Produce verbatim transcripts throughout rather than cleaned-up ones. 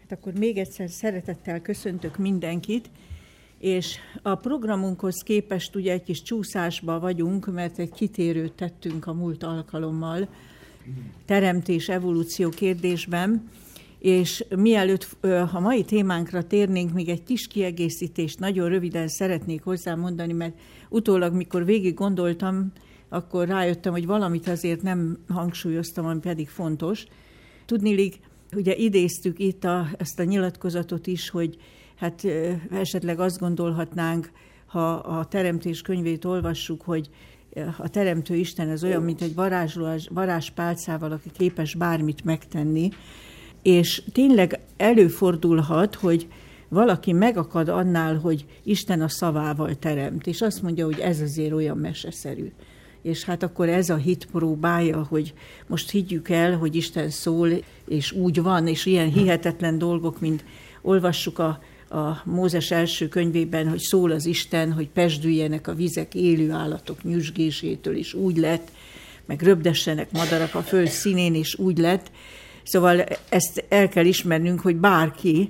Hát akkor még egyszer szeretettel köszöntök mindenkit, és a programunkhoz képest ugye egy kis csúszásba vagyunk, mert egy kitérőt tettünk a múlt alkalommal teremtés, evolúció kérdésben, és mielőtt a mai témánkra térnénk, még egy kis kiegészítést nagyon röviden szeretnék hozzámondani, mert utólag, mikor végig gondoltam, akkor rájöttem, hogy valamit azért nem hangsúlyoztam, ami pedig fontos. Tudniillik, ugye idéztük itt a, ezt a nyilatkozatot is, hogy hát esetleg azt gondolhatnánk, ha a Teremtés könyvét olvassuk, hogy a Teremtő Isten ez olyan, mint egy varázsló, varázspálcával, aki képes bármit megtenni, és tényleg előfordulhat, hogy valaki megakad annál, hogy Isten a szavával teremt, és azt mondja, hogy ez azért olyan meseszerű. És hát akkor ez a hit próbája, hogy most higgyük el, hogy Isten szól, és úgy van, és ilyen hihetetlen dolgok, mint olvassuk a, a Mózes első könyvében, hogy szól az Isten, hogy pezsdüljenek a vizek élő állatok nyüzsgésétől, és úgy lett, meg röpdessenek madarak a föld színén, és úgy lett. Szóval ezt el kell ismernünk, hogy bárki,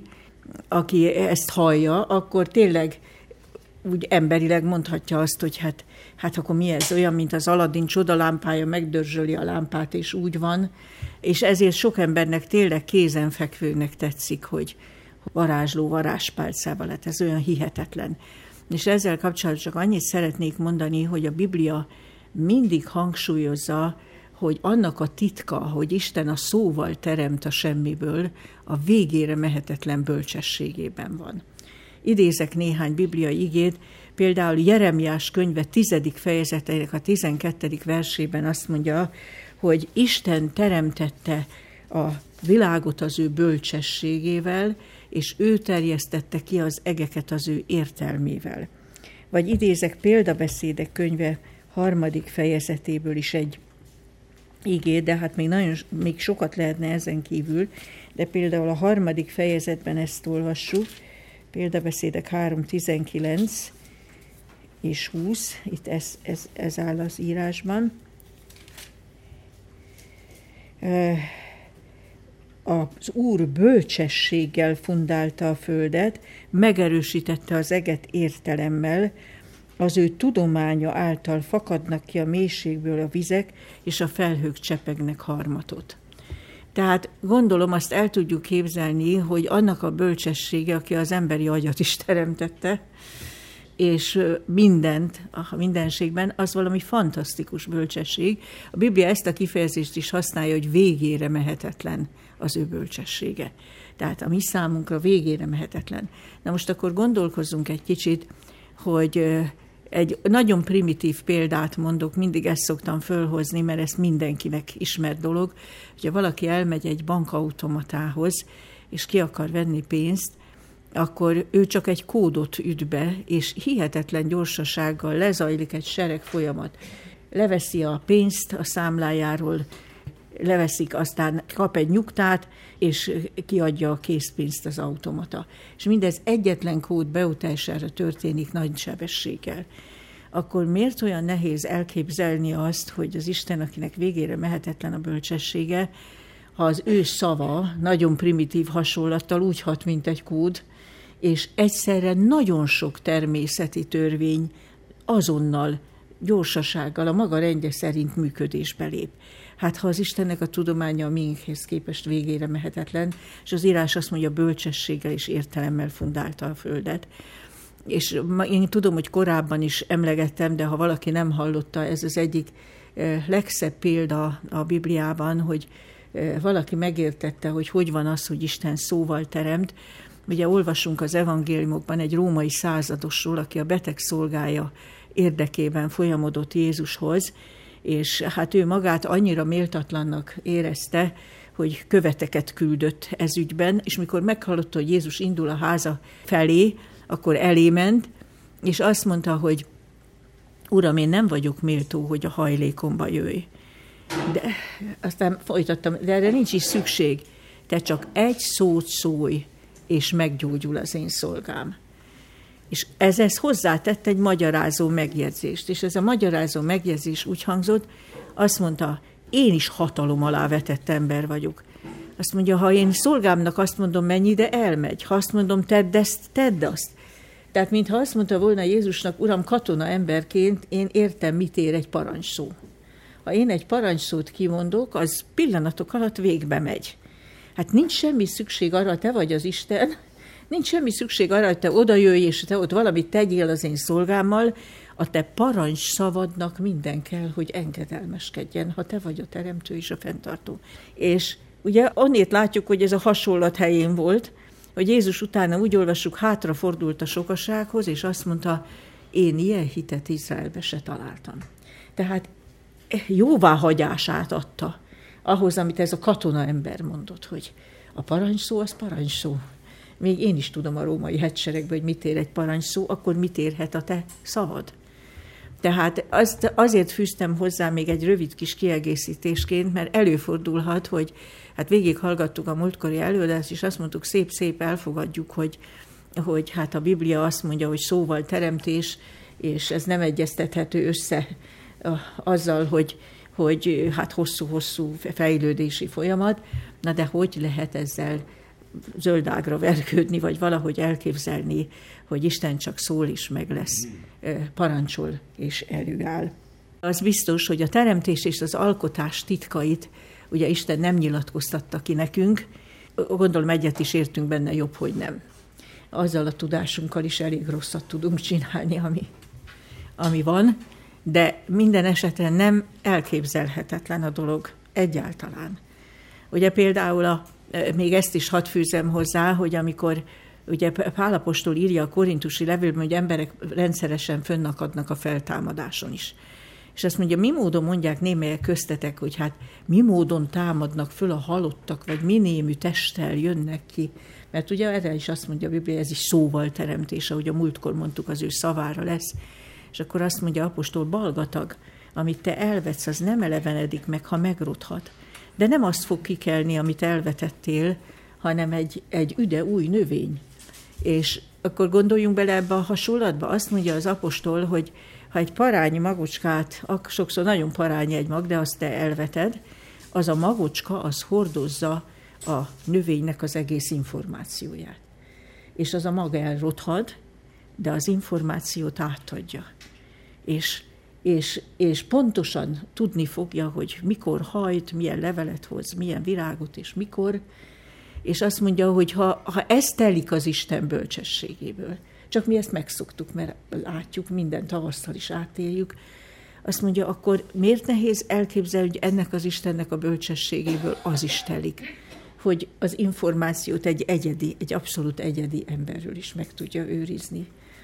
aki ezt hallja, akkor tényleg úgy emberileg mondhatja azt, hogy hát, hát akkor mi ez? Olyan, mint az Aladdin csodalámpája, megdörzsöli a lámpát, és úgy van. És ezért sok embernek tényleg kézenfekvőnek tetszik, hogy varázsló varázspálcával, hát ez olyan hihetetlen. És ezzel kapcsolatban csak annyit szeretnék mondani, hogy a Biblia mindig hangsúlyozza, hogy annak a titka, hogy Isten a szóval teremt a semmiből, a végére mehetetlen bölcsességében van. Idézek néhány bibliai igét, például Jeremiás könyve tizedik fejezetének a tizenkettedik versében azt mondja, hogy Isten teremtette a világot az ő bölcsességével, és ő terjesztette ki az egeket az ő értelmével. Vagy idézek Példabeszédek könyve harmadik fejezetéből is egy igét, de hát még, nagyon, még sokat lehetne ezen kívül, de például a harmadik fejezetben ezt olvassuk, Példabeszédek három tizenkilenc és húsz, itt ez, ez, ez áll az írásban. Az Úr bölcsességgel fundálta a földet, megerősítette az eget értelemmel, az ő tudománya által fakadnak ki a mélységből a vizek, és a felhők csepegnek harmatot. Tehát gondolom azt el tudjuk képzelni, hogy annak a bölcsessége, aki az emberi agyat is teremtette, és mindent, a mindenségben, az valami fantasztikus bölcsesség. A Biblia ezt a kifejezést is használja, hogy végére mehetetlen az ő bölcsessége. Tehát a mi számunkra végére mehetetlen. Na most akkor gondolkozzunk egy kicsit, hogy egy nagyon primitív példát mondok, mindig ezt szoktam fölhozni, mert ez mindenkinek ismert dolog, hogyha valaki elmegy egy bankautomatához, és ki akar venni pénzt, akkor ő csak egy kódot üt be, és hihetetlen gyorsasággal lezajlik egy sereg folyamat. Leveszi a pénzt a számlájáról, leveszik, aztán kap egy nyugtát, és kiadja a készpénzt az automata. És mindez egyetlen kód beütésára történik nagy sebességgel. Akkor miért olyan nehéz elképzelni azt, hogy az Isten, akinek végére mehetetlen a bölcsessége, ha az ő szava nagyon primitív hasonlattal úgy hat, mint egy kód, és egyszerre nagyon sok természeti törvény azonnal, gyorsasággal, a maga rendje szerint működésbe lép. Hát ha az Istennek a tudománya a miénkhez képest végére mehetetlen, és az írás azt mondja, bölcsességgel és értelemmel fundálta a földet. És én tudom, hogy korábban is emlegettem, de ha valaki nem hallotta, ez az egyik legszebb példa a Bibliában, hogy valaki megértette, hogy hogy van az, hogy Isten szóval teremt. Ugye olvasunk az evangéliumokban egy római századosról, aki a beteg szolgája érdekében folyamodott Jézushoz, és hát ő magát annyira méltatlannak érezte, hogy követeket küldött ez ügyben, és mikor meghallotta, hogy Jézus indul a háza felé, akkor elé ment, és azt mondta, hogy Uram, én nem vagyok méltó, hogy a hajlékomba jöjj. De aztán folytattam, de erre nincs is szükség. Te csak egy szót szólj, és meggyógyul az én szolgám. És ez, ez hozzátett egy magyarázó megjegyzést. És ez a magyarázó megjegyzés úgy hangzott, azt mondta, én is hatalom alá vetett ember vagyok. Azt mondja, ha én szolgámnak azt mondom, menj ide, elmegy. Ha azt mondom, tedd ezt, tedd azt. Tehát, mintha azt mondta volna Jézusnak, Uram, katona emberként én értem, mit ér egy parancsszó. Ha én egy parancsszót kimondok, az pillanatok alatt végbe megy. Hát nincs semmi szükség arra, te vagy az Isten, nincs semmi szükség arra, hogy te odajöjj, és te ott valamit tegyél az én szolgámmal, a te parancs szavadnak minden kell, hogy engedelmeskedjen, ha te vagy a teremtő és a fenntartó. És ugye annét látjuk, hogy ez a hasonlat helyén volt, hogy Jézus utána úgy olvassuk, hátrafordult a sokasághoz, és azt mondta, én ilyen hitet Izraelbe se találtam. Tehát jóváhagyását adta ahhoz, amit ez a katona ember mondott, hogy a parancsszó az parancsszó. Még én is tudom a római hadseregben, hogy mit ér egy parancsszó, akkor mit érhet a te szavad. Tehát azt azért fűztem hozzá még egy rövid kis kiegészítésként, mert előfordulhat, hogy hát végighallgattuk a múltkori előadást, és azt mondtuk, szép-szép elfogadjuk, hogy, hogy hát a Biblia azt mondja, hogy szóval teremtés, és ez nem egyeztethető össze azzal, hogy, hogy hát hosszú-hosszú fejlődési folyamat, na de hogy lehet ezzel zöldágra vergődni, vagy valahogy elképzelni, hogy Isten csak szól is meg lesz, parancsol és előáll. Az biztos, hogy a teremtés és az alkotás titkait ugye Isten nem nyilatkoztatta ki nekünk, gondolom egyet is értünk benne, jobb, hogy nem. Azzal a tudásunkkal is elég rosszat tudunk csinálni, ami, ami van, de minden esetre nem elképzelhetetlen a dolog egyáltalán. Ugye például a, még ezt is hadd fűzem hozzá, hogy amikor ugye Pál apostol írja a korintusi levélben, hogy emberek rendszeresen fönnakadnak a feltámadáson is. És azt mondja, mi módon mondják némelyek köztetek, hogy hát mi módon támadnak föl a halottak, vagy mi némű testtel jönnek ki. Mert ugye erre is azt mondja a Biblia, ez is szóval teremtés, ahogy a múltkor mondtuk, az ő szavára lesz. És akkor azt mondja apostol, balgatag, amit te elvetsz, az nem elevenedik meg, ha megrothat. De nem azt fog kikelni, amit elvetettél, hanem egy, egy üde új növény. És akkor gondoljunk bele ebbe a hasonlatba. Azt mondja az apostol, hogy ha egy parányi magocskát, sokszor nagyon parányi egy mag, de azt te elveted, az a magocska, az hordozza a növénynek az egész információját. És az a mag elrothad, de az információt átadja. És, és, és pontosan tudni fogja, hogy mikor hajt, milyen levelet hoz, milyen virágot és mikor. És azt mondja, hogy ha, ha ez telik az Isten bölcsességéből, csak mi ezt megszoktuk, mert látjuk, minden tavasszal is átéljük, azt mondja, akkor miért nehéz elképzelni, hogy ennek az Istennek a bölcsességéből az is telik, hogy az információt egy egyedi, egy abszolút egyedi emberről is meg tudja őrizni.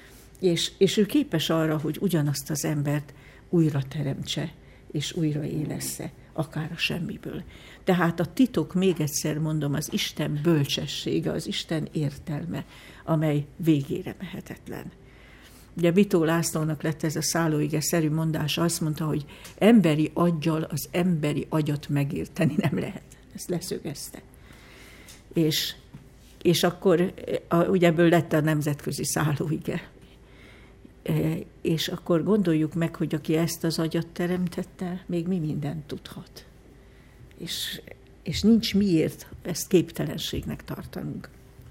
És, és ő képes arra, hogy ugyanazt az embert újra teremtse, és újra élessze, akár a semmiből. Tehát a titok, még egyszer mondom, az Isten bölcsessége, az Isten értelme, amely végére mehetetlen. Ugye Bitó Lászlónak lett ez a szállóige-szerű mondása, azt mondta, hogy emberi aggyal az emberi agyat megérteni nem lehet. Ezt leszögezte. És, és akkor a, ugye ebből lett a nemzetközi szállóige. E, és akkor gondoljuk meg, hogy aki ezt az agyat teremtette, még mi mindent tudhat. És, és nincs miért ezt képtelenségnek tartanunk.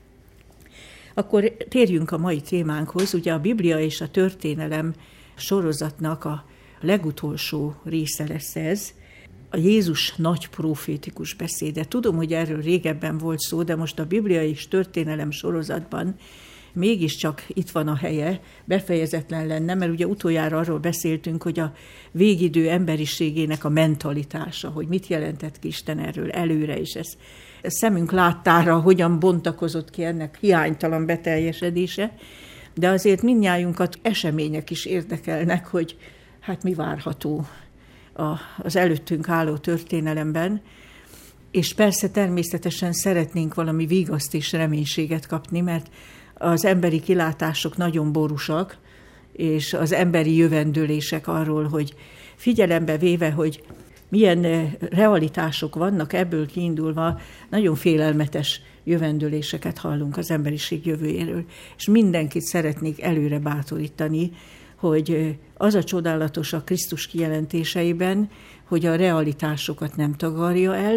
Akkor térjünk a mai témánkhoz. Ugye a Biblia és a történelem sorozatnak a legutolsó része lesz ez, a Jézus nagy profétikus beszéde. Tudom, hogy erről régebben volt szó, de most a Biblia és történelem sorozatban mégiscsak itt van a helye, befejezetlen lenne, mert ugye utoljára arról beszéltünk, hogy a végidő emberiségének a mentalitása, hogy mit jelentett ki Isten erről előre, és ez, ez szemünk láttára hogyan bontakozott ki ennek hiánytalan beteljesedése, de azért mindnyájunkat események is érdekelnek, hogy hát mi várható a, az előttünk álló történelemben, és persze természetesen szeretnénk valami vigaszt és reménységet kapni, mert az emberi kilátások nagyon borúsak, és az emberi jövendőlések arról, hogy figyelembe véve, hogy milyen realitások vannak, ebből kiindulva nagyon félelmetes jövendőléseket hallunk az emberiség jövőjéről. És mindenkit szeretnék előre bátorítani, hogy az a csodálatos a Krisztus kijelentéseiben, hogy a realitásokat nem tagarja el,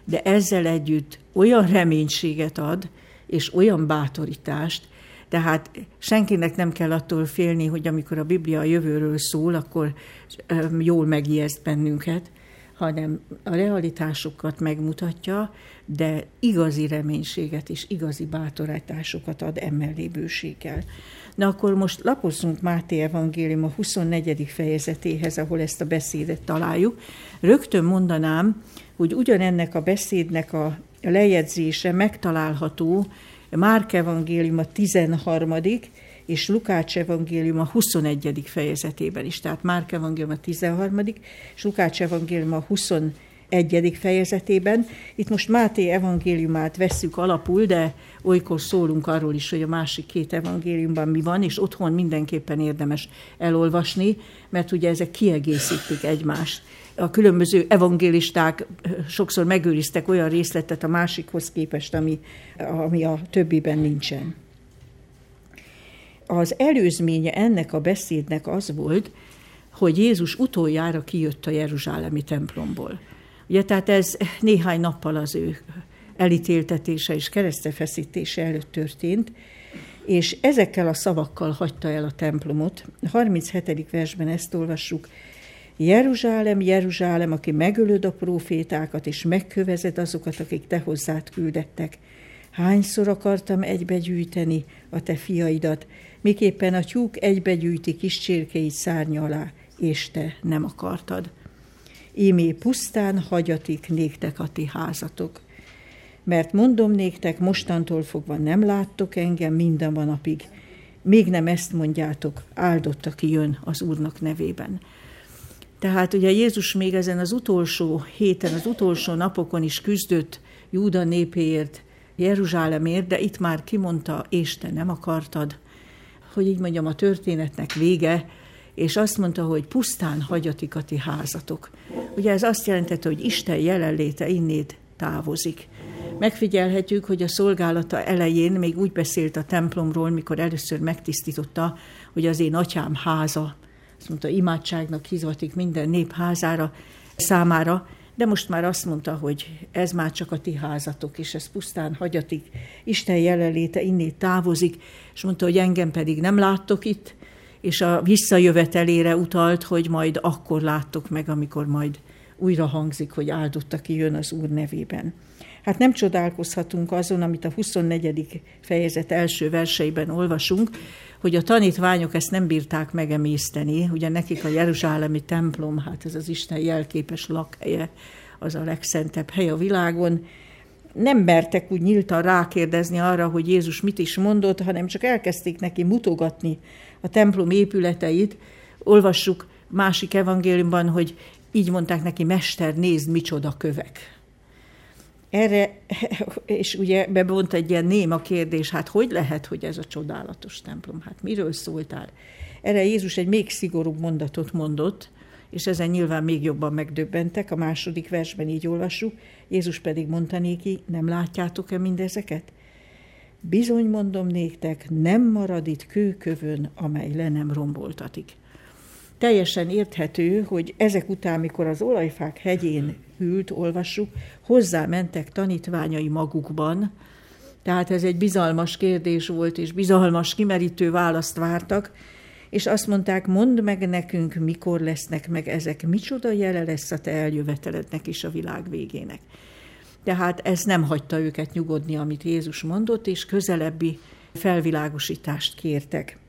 de ezzel együtt olyan reménységet ad, és olyan bátorítást, tehát senkinek nem kell attól félni, hogy amikor a Biblia a jövőről szól, akkor jól megijeszt bennünket, hanem a realitásokat megmutatja, de igazi reménységet és igazi bátorításokat ad emellé bőséggel. Na akkor most lapozzunk Máté evangélium a huszonnegyedik fejezetéhez, ahol ezt a beszédet találjuk. Rögtön mondanám, hogy ugyanennek a beszédnek a lejegyzése megtalálható Márk evangélium a tizenharmadik és Lukács evangélium a huszonegyedik fejezetében is. Tehát Márk evangélium a tizenharmadik és Lukács evangélium a huszonegyedik fejezetében. Itt most Máté evangéliumát vesszük alapul, de olykor szólunk arról is, hogy a másik két evangéliumban mi van, és otthon mindenképpen érdemes elolvasni, mert ugye ezek kiegészítik egymást. A különböző evangélisták sokszor megőriztek olyan részletet a másikhoz képest, ami, ami a többiben nincsen. Az előzménye ennek a beszédnek az volt, hogy Jézus utoljára kijött a jeruzsálemi templomból. Ugye, tehát ez néhány nappal az ő elítéltetése és keresztfeszítése előtt történt, és ezekkel a szavakkal hagyta el a templomot. A harminchetedik versben ezt olvassuk: Jeruzsálem, Jeruzsálem, aki megölöd a prófétákat, és megkövezed azokat, akik te hozzád küldettek. Hányszor akartam egybegyűjteni a te fiaidat, miképpen a tyúk egybegyűjti kis csirkéit szárnya alá, és te nem akartad. Ímé pusztán hagyatik néktek a ti házatok. Mert mondom néktek, mostantól fogva nem láttok engem minden a napig. Még nem ezt mondjátok, áldott, aki jön az Úrnak nevében. Tehát ugye Jézus még ezen az utolsó héten, az utolsó napokon is küzdött Júda népéért, Jeruzsálemért, de itt már kimondta, és te nem akartad, hogy így mondjam, a történetnek vége, és azt mondta, hogy pusztán hagyatik a ti házatok. Ugye ez azt jelentette, hogy Isten jelenléte innét távozik. Megfigyelhetjük, hogy a szolgálata elején még úgy beszélt a templomról, mikor először megtisztította, hogy az én atyám háza, azt mondta, imádságnak hivatik minden nép házára, számára, de most már azt mondta, hogy ez már csak a ti házatok, és ez pusztán hagyatik, Isten jelenléte innét távozik, és mondta, hogy engem pedig nem láttok itt, és a visszajövetelére utalt, hogy majd akkor láttok meg, amikor majd újra hangzik, hogy áldott, aki jön az Úr nevében. Hát nem csodálkozhatunk azon, amit a huszonnegyedik fejezet első verseiben olvasunk, hogy a tanítványok ezt nem bírták megemészteni, ugye nekik a jeruzsálemi templom, hát ez az Isten jelképes lakhelye, az a legszentebb hely a világon. Nem mertek úgy nyíltan rákérdezni arra, hogy Jézus mit is mondott, hanem csak elkezdték neki mutogatni a templom épületeit. Olvassuk másik evangéliumban, hogy így mondták neki, Mester, nézd, micsoda kövek. Erre, és ugye bevont egy ilyen néma kérdés, hát hogy lehet, hogy ez a csodálatos templom? Hát miről szóltál? Erre Jézus egy még szigorúbb mondatot mondott, és ezen nyilván még jobban megdöbbentek. A második versben így olvassuk, Jézus pedig mondta néki, nem látjátok-e mindezeket? Bizony mondom néktek, nem marad itt kőkövön, amely le nem romboltatik. Teljesen érthető, hogy ezek után, mikor az olajfák hegyén ült, olvassuk, hozzá mentek tanítványai magukban, tehát ez egy bizalmas kérdés volt, és bizalmas, kimerítő választ vártak, és azt mondták, mondd meg nekünk, mikor lesznek meg ezek, micsoda jele lesz a te eljövetelednek és a világ végének. Tehát ez nem hagyta őket nyugodni, amit Jézus mondott, és közelebbi felvilágosítást kértek.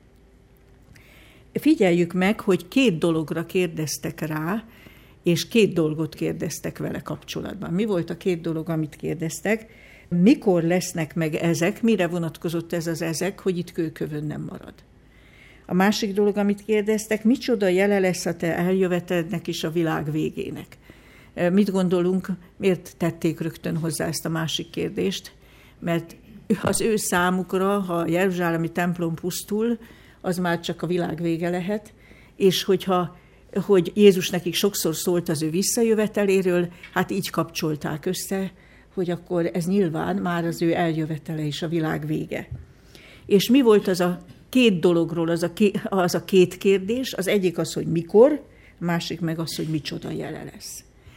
Figyeljük meg, hogy két dologra kérdeztek rá, és két dolgot kérdeztek vele kapcsolatban. Mi volt a két dolog, amit kérdeztek? Mikor lesznek meg ezek? Mire vonatkozott ez az ezek, hogy itt kőkövön nem marad? A másik dolog, amit kérdeztek, micsoda jele lesz a te eljövetelednek és a világ végének? Mit gondolunk, miért tették rögtön hozzá ezt a másik kérdést? Mert az ő számukra, ha a jeruzsálemi templom pusztul, az már csak a világ vége lehet, és hogyha hogy Jézus nekik sokszor szólt az ő visszajöveteléről, hát így kapcsolták össze, hogy akkor ez nyilván már az ő eljövetele és a világ vége. És mi volt az a két dologról, az a két, az a két kérdés? Az egyik az, hogy mikor, a másik meg az, hogy micsoda jele lesz.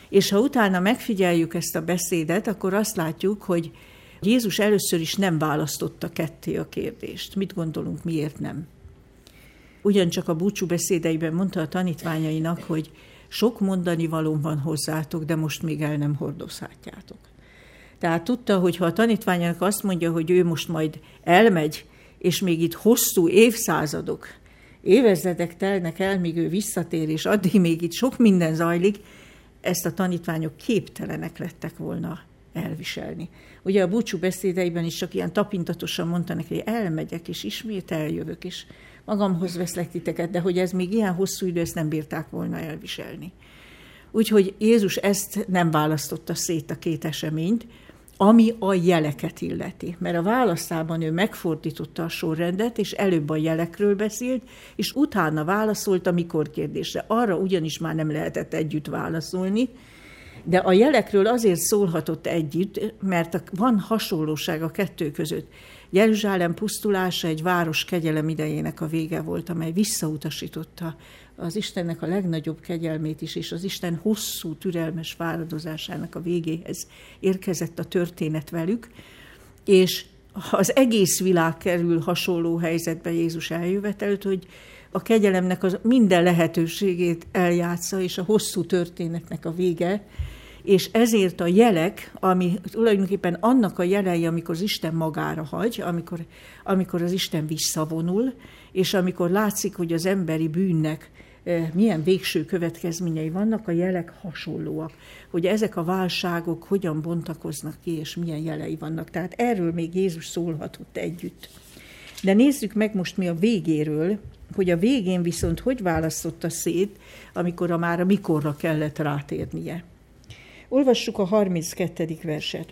És ha utána megfigyeljük ezt a beszédet, akkor azt látjuk, hogy Jézus először is nem választotta ketté a kérdést. Mit gondolunk, miért nem? Ugyancsak a búcsú beszédeiben mondta a tanítványainak, hogy sok mondani valóm van hozzátok, de most még el nem hordozhatjátok. Tehát tudta, hogy ha a tanítványának azt mondja, hogy ő most majd elmegy, és még itt hosszú évszázadok, évezredek telnek el, míg ő visszatér, és addig még itt sok minden zajlik, ezt a tanítványok képtelenek lettek volna elviselni. Ugye a búcsú beszédeiben is csak ilyen tapintatosan mondta neki, hogy elmegyek, és ismét eljövök, és magamhoz veszlek titeket, de hogy ez még ilyen hosszú idő, ezt nem bírták volna elviselni. Úgyhogy Jézus ezt nem választotta szét a két eseményt, ami a jeleket illeti. Mert a válaszában ő megfordította a sorrendet, és előbb a jelekről beszélt, és utána válaszolt a mikor kérdésre. Arra ugyanis már nem lehetett együtt válaszolni, de a jelekről azért szólhatott együtt, mert van hasonlóság a kettő között. Jeruzsálem pusztulása egy város kegyelem idejének a vége volt, amely visszautasította az Istennek a legnagyobb kegyelmét is, és az Isten hosszú, türelmes váradozásának a végéhez érkezett a történet velük, és az egész világ kerül hasonló helyzetbe Jézus eljövetelt, hogy a kegyelemnek az minden lehetőségét eljátsza, és a hosszú történetnek a vége, és ezért a jelek, ami tulajdonképpen annak a jelei, amikor az Isten magára hagy, amikor, amikor az Isten visszavonul, és amikor látszik, hogy az emberi bűnnek milyen végső következményei vannak, a jelek hasonlóak. Hogy ezek a válságok hogyan bontakoznak ki, és milyen jelei vannak. Tehát erről még Jézus szólhatott együtt. De nézzük meg most mi a végéről, hogy a végén viszont hogy választotta szét, amikor a már a mikorra kellett rátérnie. Olvassuk a harminckettedik verset.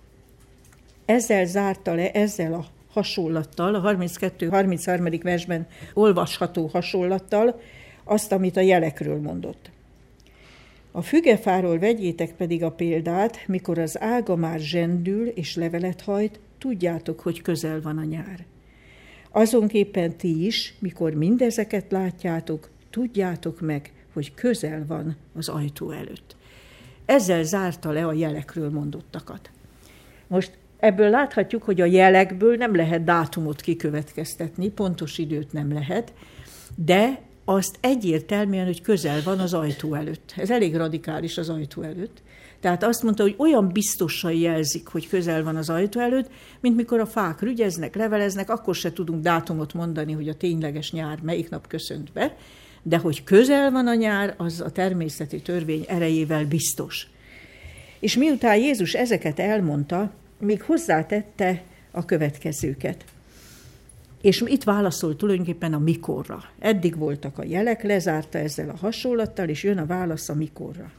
Ezzel zárta le, ezzel a hasonlattal, a harminckettő harmincharmadik versben olvasható hasonlattal azt, amit a jelekről mondott. A fügefáról vegyétek pedig a példát, mikor az ága már zsendül és levelet hajt, tudjátok, hogy közel van a nyár. Azonképpen ti is, mikor mindezeket látjátok, tudjátok meg, hogy közel van az ajtó előtt. Ezzel zárta le a jelekről mondottakat. Most ebből láthatjuk, hogy a jelekből nem lehet dátumot kikövetkeztetni, pontos időt nem lehet, de azt egyértelműen, hogy közel van az ajtó előtt. Ez elég radikális az ajtó előtt. Tehát azt mondta, hogy olyan biztosan jelzik, hogy közel van az ajtó előtt, mint mikor a fák rügyeznek, leveleznek, akkor se tudunk dátumot mondani, hogy a tényleges nyár melyik nap köszönt be, de hogy közel van a nyár, az a természeti törvény erejével biztos. És miután Jézus ezeket elmondta, még hozzátette a következőket. És itt válaszol tulajdonképpen a mikorra. Eddig voltak a jelek, lezárta ezzel a hasonlattal, és jön a válasz a mikorra.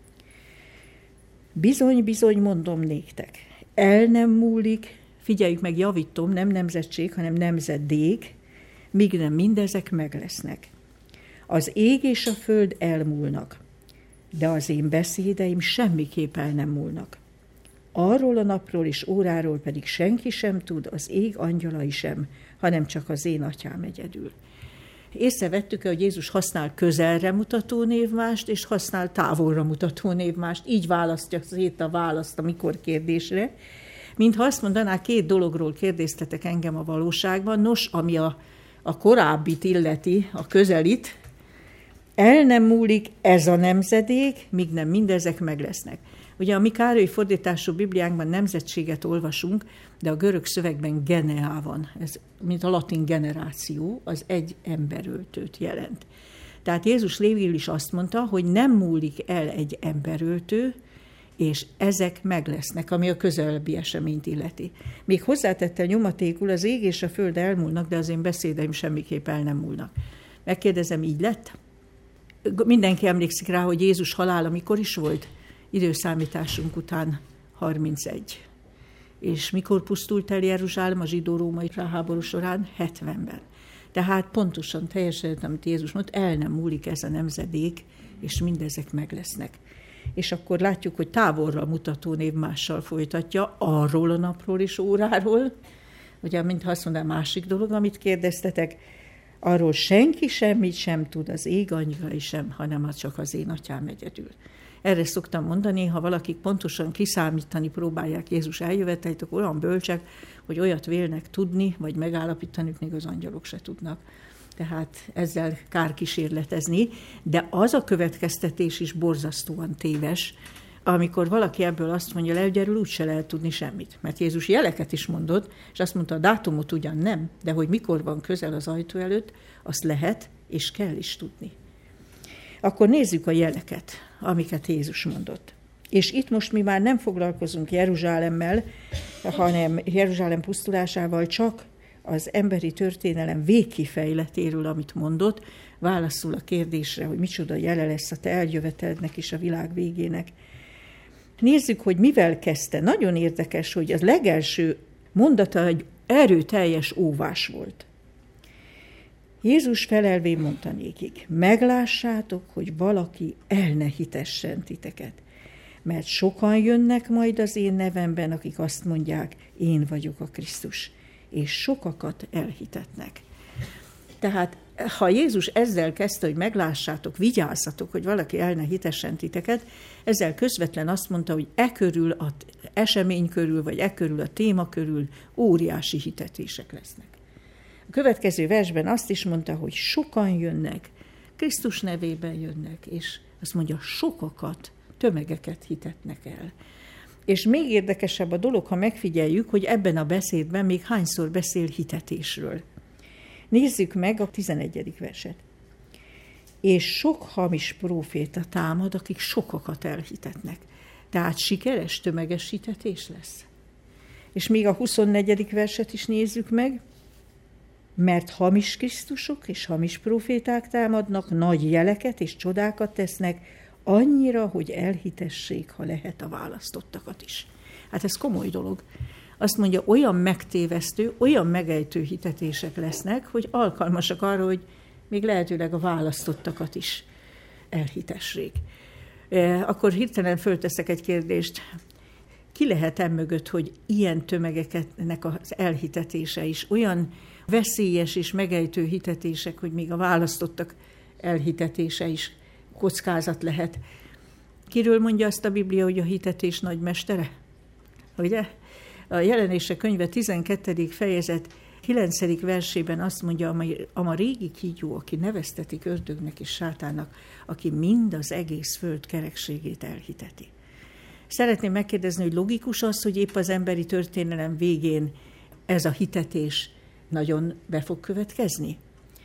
Bizony, bizony, mondom néktek, el nem múlik, figyeljük meg, javítom, nem nemzetség, hanem nemzedék, míg nem mindezek meg lesznek. Az ég és a föld elmúlnak, de az én beszédeim semmiképp el nem múlnak. Arról a napról és óráról pedig senki sem tud, az ég angyalai sem, hanem csak az én atyám egyedül. Észrevettük, hogy Jézus használ közelre mutató névmást, és használ távolra mutató névmást. Így választja szét a választ a mikor kérdésre. Mintha azt mondaná, két dologról kérdeztetek engem a valóságban, nos, ami a, a korábbit illeti, a közelit, el nem múlik ez a nemzedék, míg nem mindezek meg lesznek. Ugye a mi Károly fordítású Bibliánkban nemzetséget olvasunk, de a görög szövegben geneá van. Ez, mint a latin generáció, az egy emberöltőt jelent. Tehát Jézus végül is azt mondta, hogy nem múlik el egy emberöltő, és ezek meg lesznek, ami a közelebbi eseményt illeti. Még hozzátette nyomatékul, az ég és a föld elmúlnak, de az én beszédeim semmiképp el nem múlnak. Megkérdezem, így lett? Mindenki emlékszik rá, hogy Jézus halála mikor is volt? Időszámításunk után harmincegy. És mikor pusztult el Jeruzsálem a zsidó-római háború során? hetvenben. Tehát pontosan teljesen, amit Jézus mondta, el nem múlik ez a nemzedék, és mindezek meg lesznek. És akkor látjuk, hogy távolra mutató névmással folytatja, arról a napról és óráról, ugye, mintha azt mondaná, másik dolog, amit kérdeztetek, arról senki semmit sem tud, az ég angyalai sem, hanem az csak az én atyám egyedül. Erre szoktam mondani, ha valakik pontosan kiszámítani próbálják Jézus eljövetelét, akkor olyan bölcsek, hogy olyat vélnek tudni, vagy megállapítani, hogy még az angyalok se tudnak. Tehát ezzel kár kísérletezni, de az a következtetés is borzasztóan téves, amikor valaki ebből azt mondja, hogy erről úgyse lehet tudni semmit. Mert Jézus jeleket is mondott, és azt mondta, a dátumot ugyan nem, de hogy mikor van közel az ajtó előtt, azt lehet és kell is tudni. Akkor nézzük a jeleket, amiket Jézus mondott. És itt most mi már nem foglalkozunk Jeruzsálemmel, hanem Jeruzsálem pusztulásával, csak az emberi történelem végkifejletéről, amit mondott, válaszol a kérdésre, hogy micsoda jele lesz a te eljövetelednek és a világ végének. Nézzük, hogy mivel kezdte. Nagyon érdekes, hogy az legelső mondata egy erőteljes óvás volt. Jézus felelvén mondta nékik, meglássátok, hogy valaki el ne hitessen titeket. Mert sokan jönnek majd az én nevemben, akik azt mondják, én vagyok a Krisztus, és sokakat elhitetnek. Tehát ha Jézus ezzel kezdte, hogy meglássátok, vigyázzatok, hogy valaki el ne hitessen titeket, ezzel közvetlen azt mondta, hogy e körül, az esemény körül, vagy e körül, a téma körül óriási hitetések lesznek. A következő versben azt is mondta, hogy sokan jönnek, Krisztus nevében jönnek, és azt mondja, sokakat, tömegeket hitetnek el. És még érdekesebb a dolog, ha megfigyeljük, hogy ebben a beszédben még hányszor beszél hitetésről. Nézzük meg a tizenegyedik verset. És sok hamis próféta támad, akik sokakat elhitetnek. Tehát sikeres, tömeges hitetés lesz. És még a huszonnegyedik verset is nézzük meg. Mert hamis Krisztusok és hamis próféták támadnak, nagy jeleket és csodákat tesznek, annyira, hogy elhitessék, ha lehet, a választottakat is. Hát ez komoly dolog. Azt mondja, olyan megtévesztő, olyan megejtő hitetések lesznek, hogy alkalmasak arra, hogy még lehetőleg a választottakat is elhitessék. Akkor hirtelen fölteszek egy kérdést. Ki lehet emögött, hogy ilyen tömegeknek az elhitetése is olyan veszélyes és megejtő hitetések, hogy még a választottak elhitetése is kockázat lehet. Kiről mondja azt a Biblia, hogy a hitetés nagymestere? Ugye? A Jelenések könyve tizenkettedik fejezet kilencedik versében azt mondja, ama régi kígyó, aki neveztetik ördögnek és sátának, aki mind az egész föld kerekségét elhiteti. Szeretném megkérdezni, hogy logikus az, hogy épp az emberi történelem végén ez a hitetés nagyon be fog következni?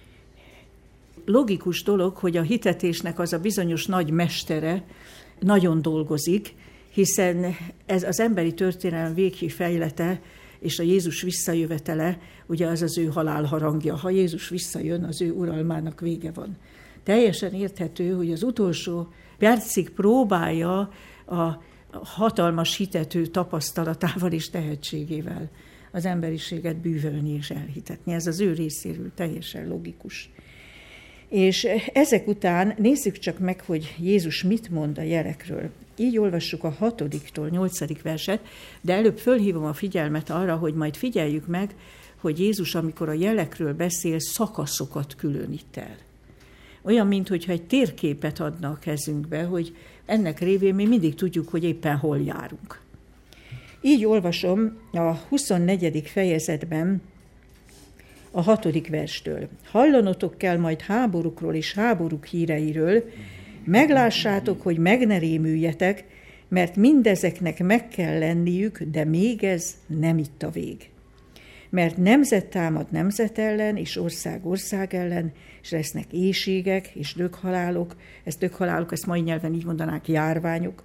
Logikus dolog, hogy a hitetésnek az a bizonyos nagy mestere nagyon dolgozik, hiszen ez az emberi történelem végkifejlete és a Jézus visszajövetele, ugye az az ő halálharangja. Ha Jézus visszajön, az ő uralmának vége van. Teljesen érthető, hogy az utolsó percig próbálja a hatalmas hitető tapasztalatával és tehetségével az emberiséget bűvölni és elhitetni. Ez az ő részéről teljesen logikus. És ezek után nézzük csak meg, hogy Jézus mit mond a jelekről. Így olvassuk a hatodiktól nyolcadik verset, de előbb fölhívom a figyelmet arra, hogy majd figyeljük meg, hogy Jézus, amikor a jelekről beszél, szakaszokat különít el. Olyan, minthogyha egy térképet adna a kezünkbe, hogy ennek révén mi mindig tudjuk, hogy éppen hol járunk. Így olvasom a huszonnegyedik fejezetben a hatodik verstől. Hallanotok kell majd háborúkról és háborúk híreiről, meglássátok, hogy meg ne rémüljetek, mert mindezeknek meg kell lenniük, de még ez nem itt a vég. Mert nemzet támad nemzet ellen, és ország ország ellen, és lesznek éhségek, és döghalálok, ezt döghalálok, ezt mai nyelven így mondanák, járványok,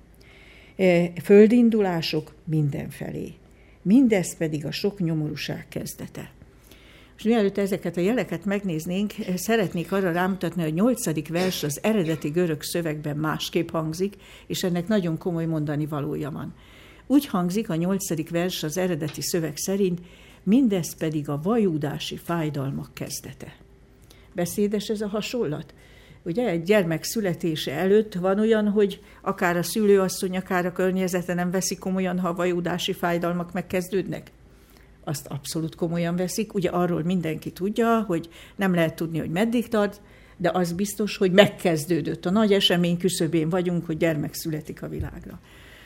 földindulások mindenfelé. Mindez pedig a sok nyomorúság kezdete. És mielőtt ezeket a jeleket megnéznénk, szeretnék arra rámutatni, hogy a nyolcadik vers az eredeti görög szövegben másképp hangzik, és ennek nagyon komoly mondani valója van. Úgy hangzik a nyolcadik vers az eredeti szöveg szerint, mindez pedig a vajúdási fájdalmak kezdete. Beszédes ez a hasonlat? Ugye egy gyermek születése előtt van olyan, hogy akár a szülőasszony, akár a környezete nem veszik komolyan, ha a vajúdási fájdalmak megkezdődnek. Azt abszolút komolyan veszik. Ugye arról mindenki tudja, hogy nem lehet tudni, hogy meddig tart de az biztos, hogy megkezdődött. A nagy esemény küszöbén vagyunk, hogy gyermek születik a világra.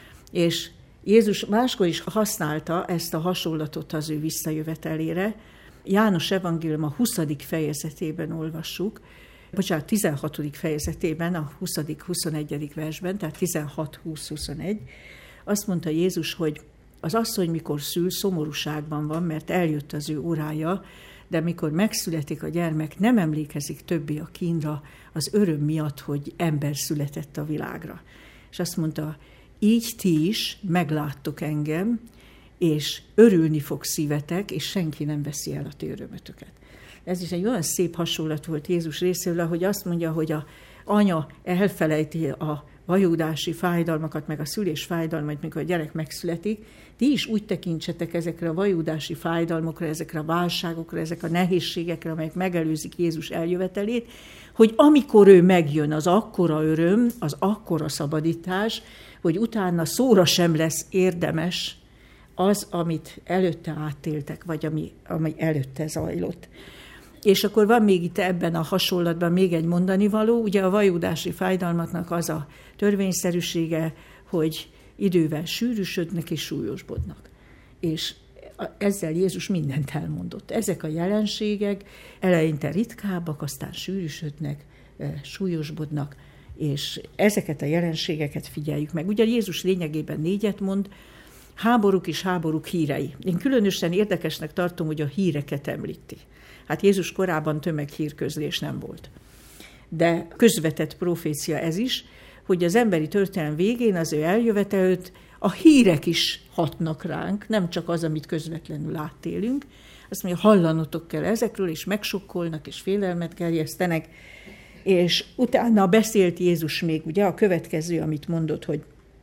És Jézus máskor is használta ezt a hasonlatot az ő visszajövetelére. János evangélium a huszadik fejezetében olvassuk, bocsánat, tizenhatodik fejezetében, a huszadik huszonegyedik versben, tehát tizenhat húsz huszonegy, azt mondta Jézus, hogy az asszony, mikor szül, szomorúságban van, mert eljött az ő órája, de mikor megszületik a gyermek, nem emlékezik többé a kínra az öröm miatt, hogy ember született a világra. És azt mondta, így ti is megláttok engem, és örülni fog szívetek, és senki nem veszi el a ti örömötöket. Ez is egy olyan szép hasonlat volt Jézus részéről, hogy azt mondja, hogy a anya elfelejti a vajúdási fájdalmakat, meg a szülés fájdalmat, mikor a gyerek megszületik. Ti is úgy tekintsetek ezekre a vajúdási fájdalmokra, ezekre a válságokra, ezekre a nehézségekre, amelyek megelőzik Jézus eljövetelét, hogy amikor ő megjön, az akkora öröm, az akkora szabadítás, hogy utána szóra sem lesz érdemes az, amit előtte átéltek, vagy ami, ami előtte zajlott. És akkor van még itt ebben a hasonlatban még egy mondanivaló, ugye a vajúdási fájdalmatnak az a törvényszerűsége, hogy idővel sűrűsödnek és súlyosbodnak. És ezzel Jézus mindent elmondott. Ezek a jelenségek eleinte ritkábbak, aztán sűrűsödnek, súlyosbodnak, és ezeket a jelenségeket figyeljük meg. Ugye Jézus lényegében négyet mond, háborúk és háborúk hírei. Én különösen érdekesnek tartom, hogy a híreket említi. Hát Jézus korában tömeghírközlés nem volt. De közvetett profécia ez is, hogy az emberi történelem végén az ő eljövetelőt a hírek is hatnak ránk, nem csak az, amit közvetlenül átélünk. Azt mondja, hallanotok kell ezekről, és megsokkolnak, és félelmet gerjesztenek. És utána beszélt Jézus még, ugye a következő, amit mondott, hogy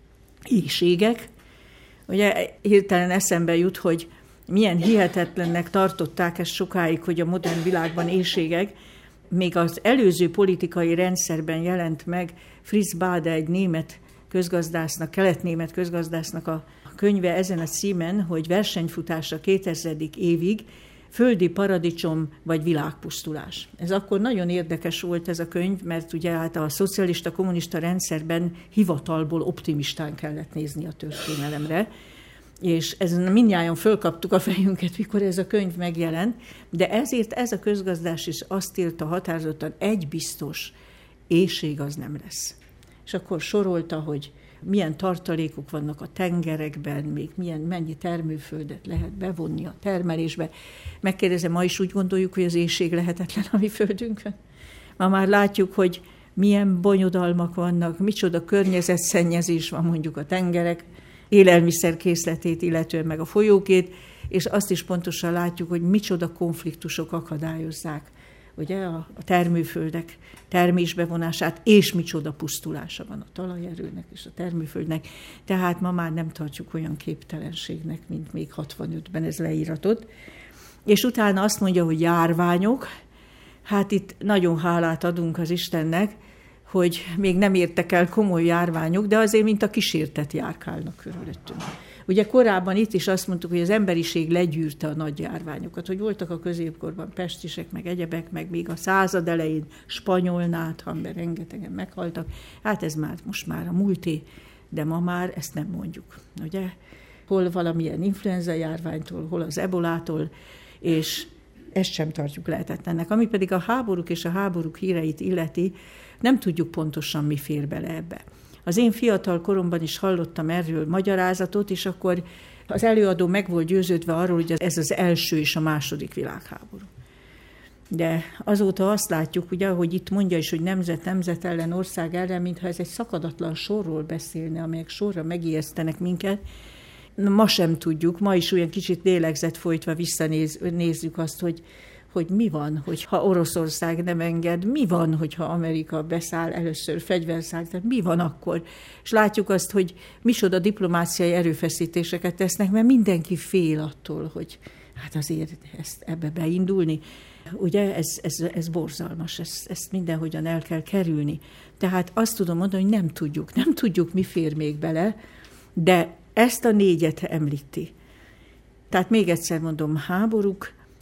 éhségek. Ugye hirtelen eszembe jut, hogy milyen hihetetlennek tartották ezt sokáig, hogy a modern világban éhségek. Még az előző politikai rendszerben jelent meg Fritz Bade, egy német közgazdásznak, kelet-német közgazdásznak a könyve ezen a címen, hogy versenyfutásra kétezredik évig, földi paradicsom vagy világpusztulás. Ez akkor nagyon érdekes volt ez a könyv, mert ugye hát a szocialista, kommunista rendszerben hivatalból optimistán kellett nézni a történelemre, és ezen mindnyájan fölkaptuk a fejünket, mikor ez a könyv megjelent, de ezért ez a közgazdás is azt írta határozottan, egy biztos, éhség az nem lesz. És akkor sorolta, hogy milyen tartalékok vannak a tengerekben, még milyen, mennyi termőföldet lehet bevonni a termelésbe. Megkérdezem, ma is úgy gondoljuk, hogy az éhség lehetetlen a mi földünkön? Ma már látjuk, hogy milyen bonyodalmak vannak, micsoda környezetszennyezés van mondjuk a tengerek élelmiszerkészletét, illetően meg a folyókét, és azt is pontosan látjuk, hogy micsoda konfliktusok akadályozzák ugye, a termőföldek termésbevonását, és micsoda pusztulása van a talajerőnek és a termőföldnek. Tehát ma már nem tartjuk olyan képtelenségnek, mint még hatvanötben ez leíratott. És utána azt mondja, hogy járványok. Hát itt nagyon hálát adunk az Istennek, hogy még nem értek el komoly járványok, de azért, mint a kísértet járkálnak körülöttünk. Ugye korábban itt is azt mondtuk, hogy az emberiség legyűrte a nagy járványokat, hogy voltak a középkorban pestisek, meg egyebek, meg még a század elején spanyol náthamben rengetegen meghaltak. Hát ez már most már a múlté, de ma már ezt nem mondjuk. Ugye? Hol valamilyen influenza járványtól, hol az ebolától, és ezt sem tartjuk lehetetlennek. Ami pedig a háborúk és a háborúk híreit illeti, nem tudjuk pontosan, mi fér bele ebbe. Az én fiatal koromban is hallottam erről magyarázatot, és akkor az előadó meg volt győződve arról, hogy ez az első és a második világháború. De azóta azt látjuk, ugye, hogy itt mondja is, hogy nemzet, nemzet ellen, ország ellen, mintha ez egy szakadatlan sorról beszélne, amelyek sorra megijesztenek minket. Ma sem tudjuk, ma is olyan kicsit lélegzet folytva visszanézzük azt, hogy hogy mi van, hogyha Oroszország nem enged, mi van, hogyha Amerika beszáll először fegyverszáll, tehát mi van akkor? És látjuk azt, hogy micsoda diplomáciai erőfeszítéseket tesznek, mert mindenki fél attól, hogy hát azért ezt ebbe beindulni. Ugye ez, ez, ez borzalmas, ezt, ezt mindenhogyan el kell kerülni. Tehát azt tudom mondani, hogy nem tudjuk, nem tudjuk, mi fér még bele, de ezt a négyet említi. Tehát még egyszer mondom, háborúk,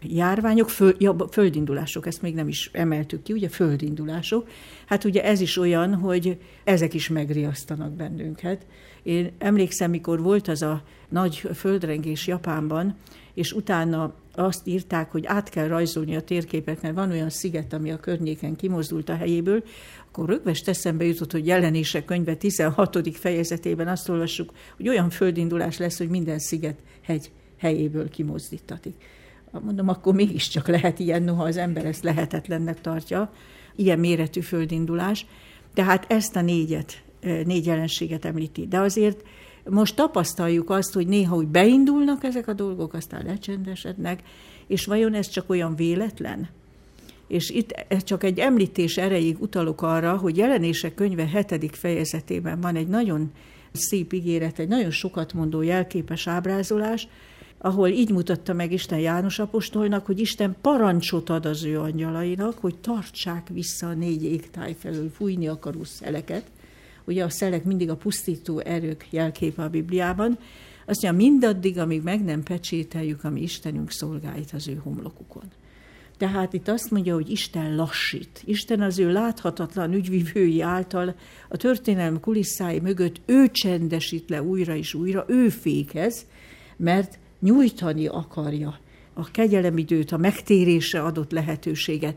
járványok, föl, ja, földindulások, ezt még nem is emeltük ki, ugye földindulások. Hát ugye ez is olyan, hogy ezek is megriasztanak bennünket. Én emlékszem, mikor volt az a nagy földrengés Japánban, és utána azt írták, hogy át kell rajzolni a térképet, mert van olyan sziget, ami a környéken kimozdult a helyéből, akkor rögvest eszembe jutott, hogy Jelenések könyve tizenhatodik fejezetében azt olvassuk, hogy olyan földindulás lesz, hogy minden sziget hegy helyéből kimozdítatik. Mondom, akkor mégiscsak lehet ilyen, noha az ember ezt lehetetlennek tartja, ilyen méretű földindulás. Tehát ezt a négyet, négy jelenséget említi. De azért most tapasztaljuk azt, hogy néha úgy beindulnak ezek a dolgok, aztán lecsendesednek, és vajon ez csak olyan véletlen? És itt csak egy említés erejéig utalok arra, hogy Jelenések könyve hetedik fejezetében van egy nagyon szép ígéret, egy nagyon sokat mondó jelképes ábrázolás, ahol így mutatta meg Isten János apostolnak, hogy Isten parancsot ad az ő angyalainak, hogy tartsák vissza a négy égtáj felől fújni akaró szeleket. Ugye a szelek mindig a pusztító erők jelképe a Bibliában. Azt mondja, mindaddig, amíg meg nem pecsételjük a mi Istenünk szolgáit az ő homlokukon. Tehát itt azt mondja, hogy Isten lassít. Isten az ő láthatatlan ügyvivői által a történelem kulisszái mögött ő csendesít le újra és újra, ő fékez, mert nyújtani akarja a kegyelemidőt, a megtérésre adott lehetőséget.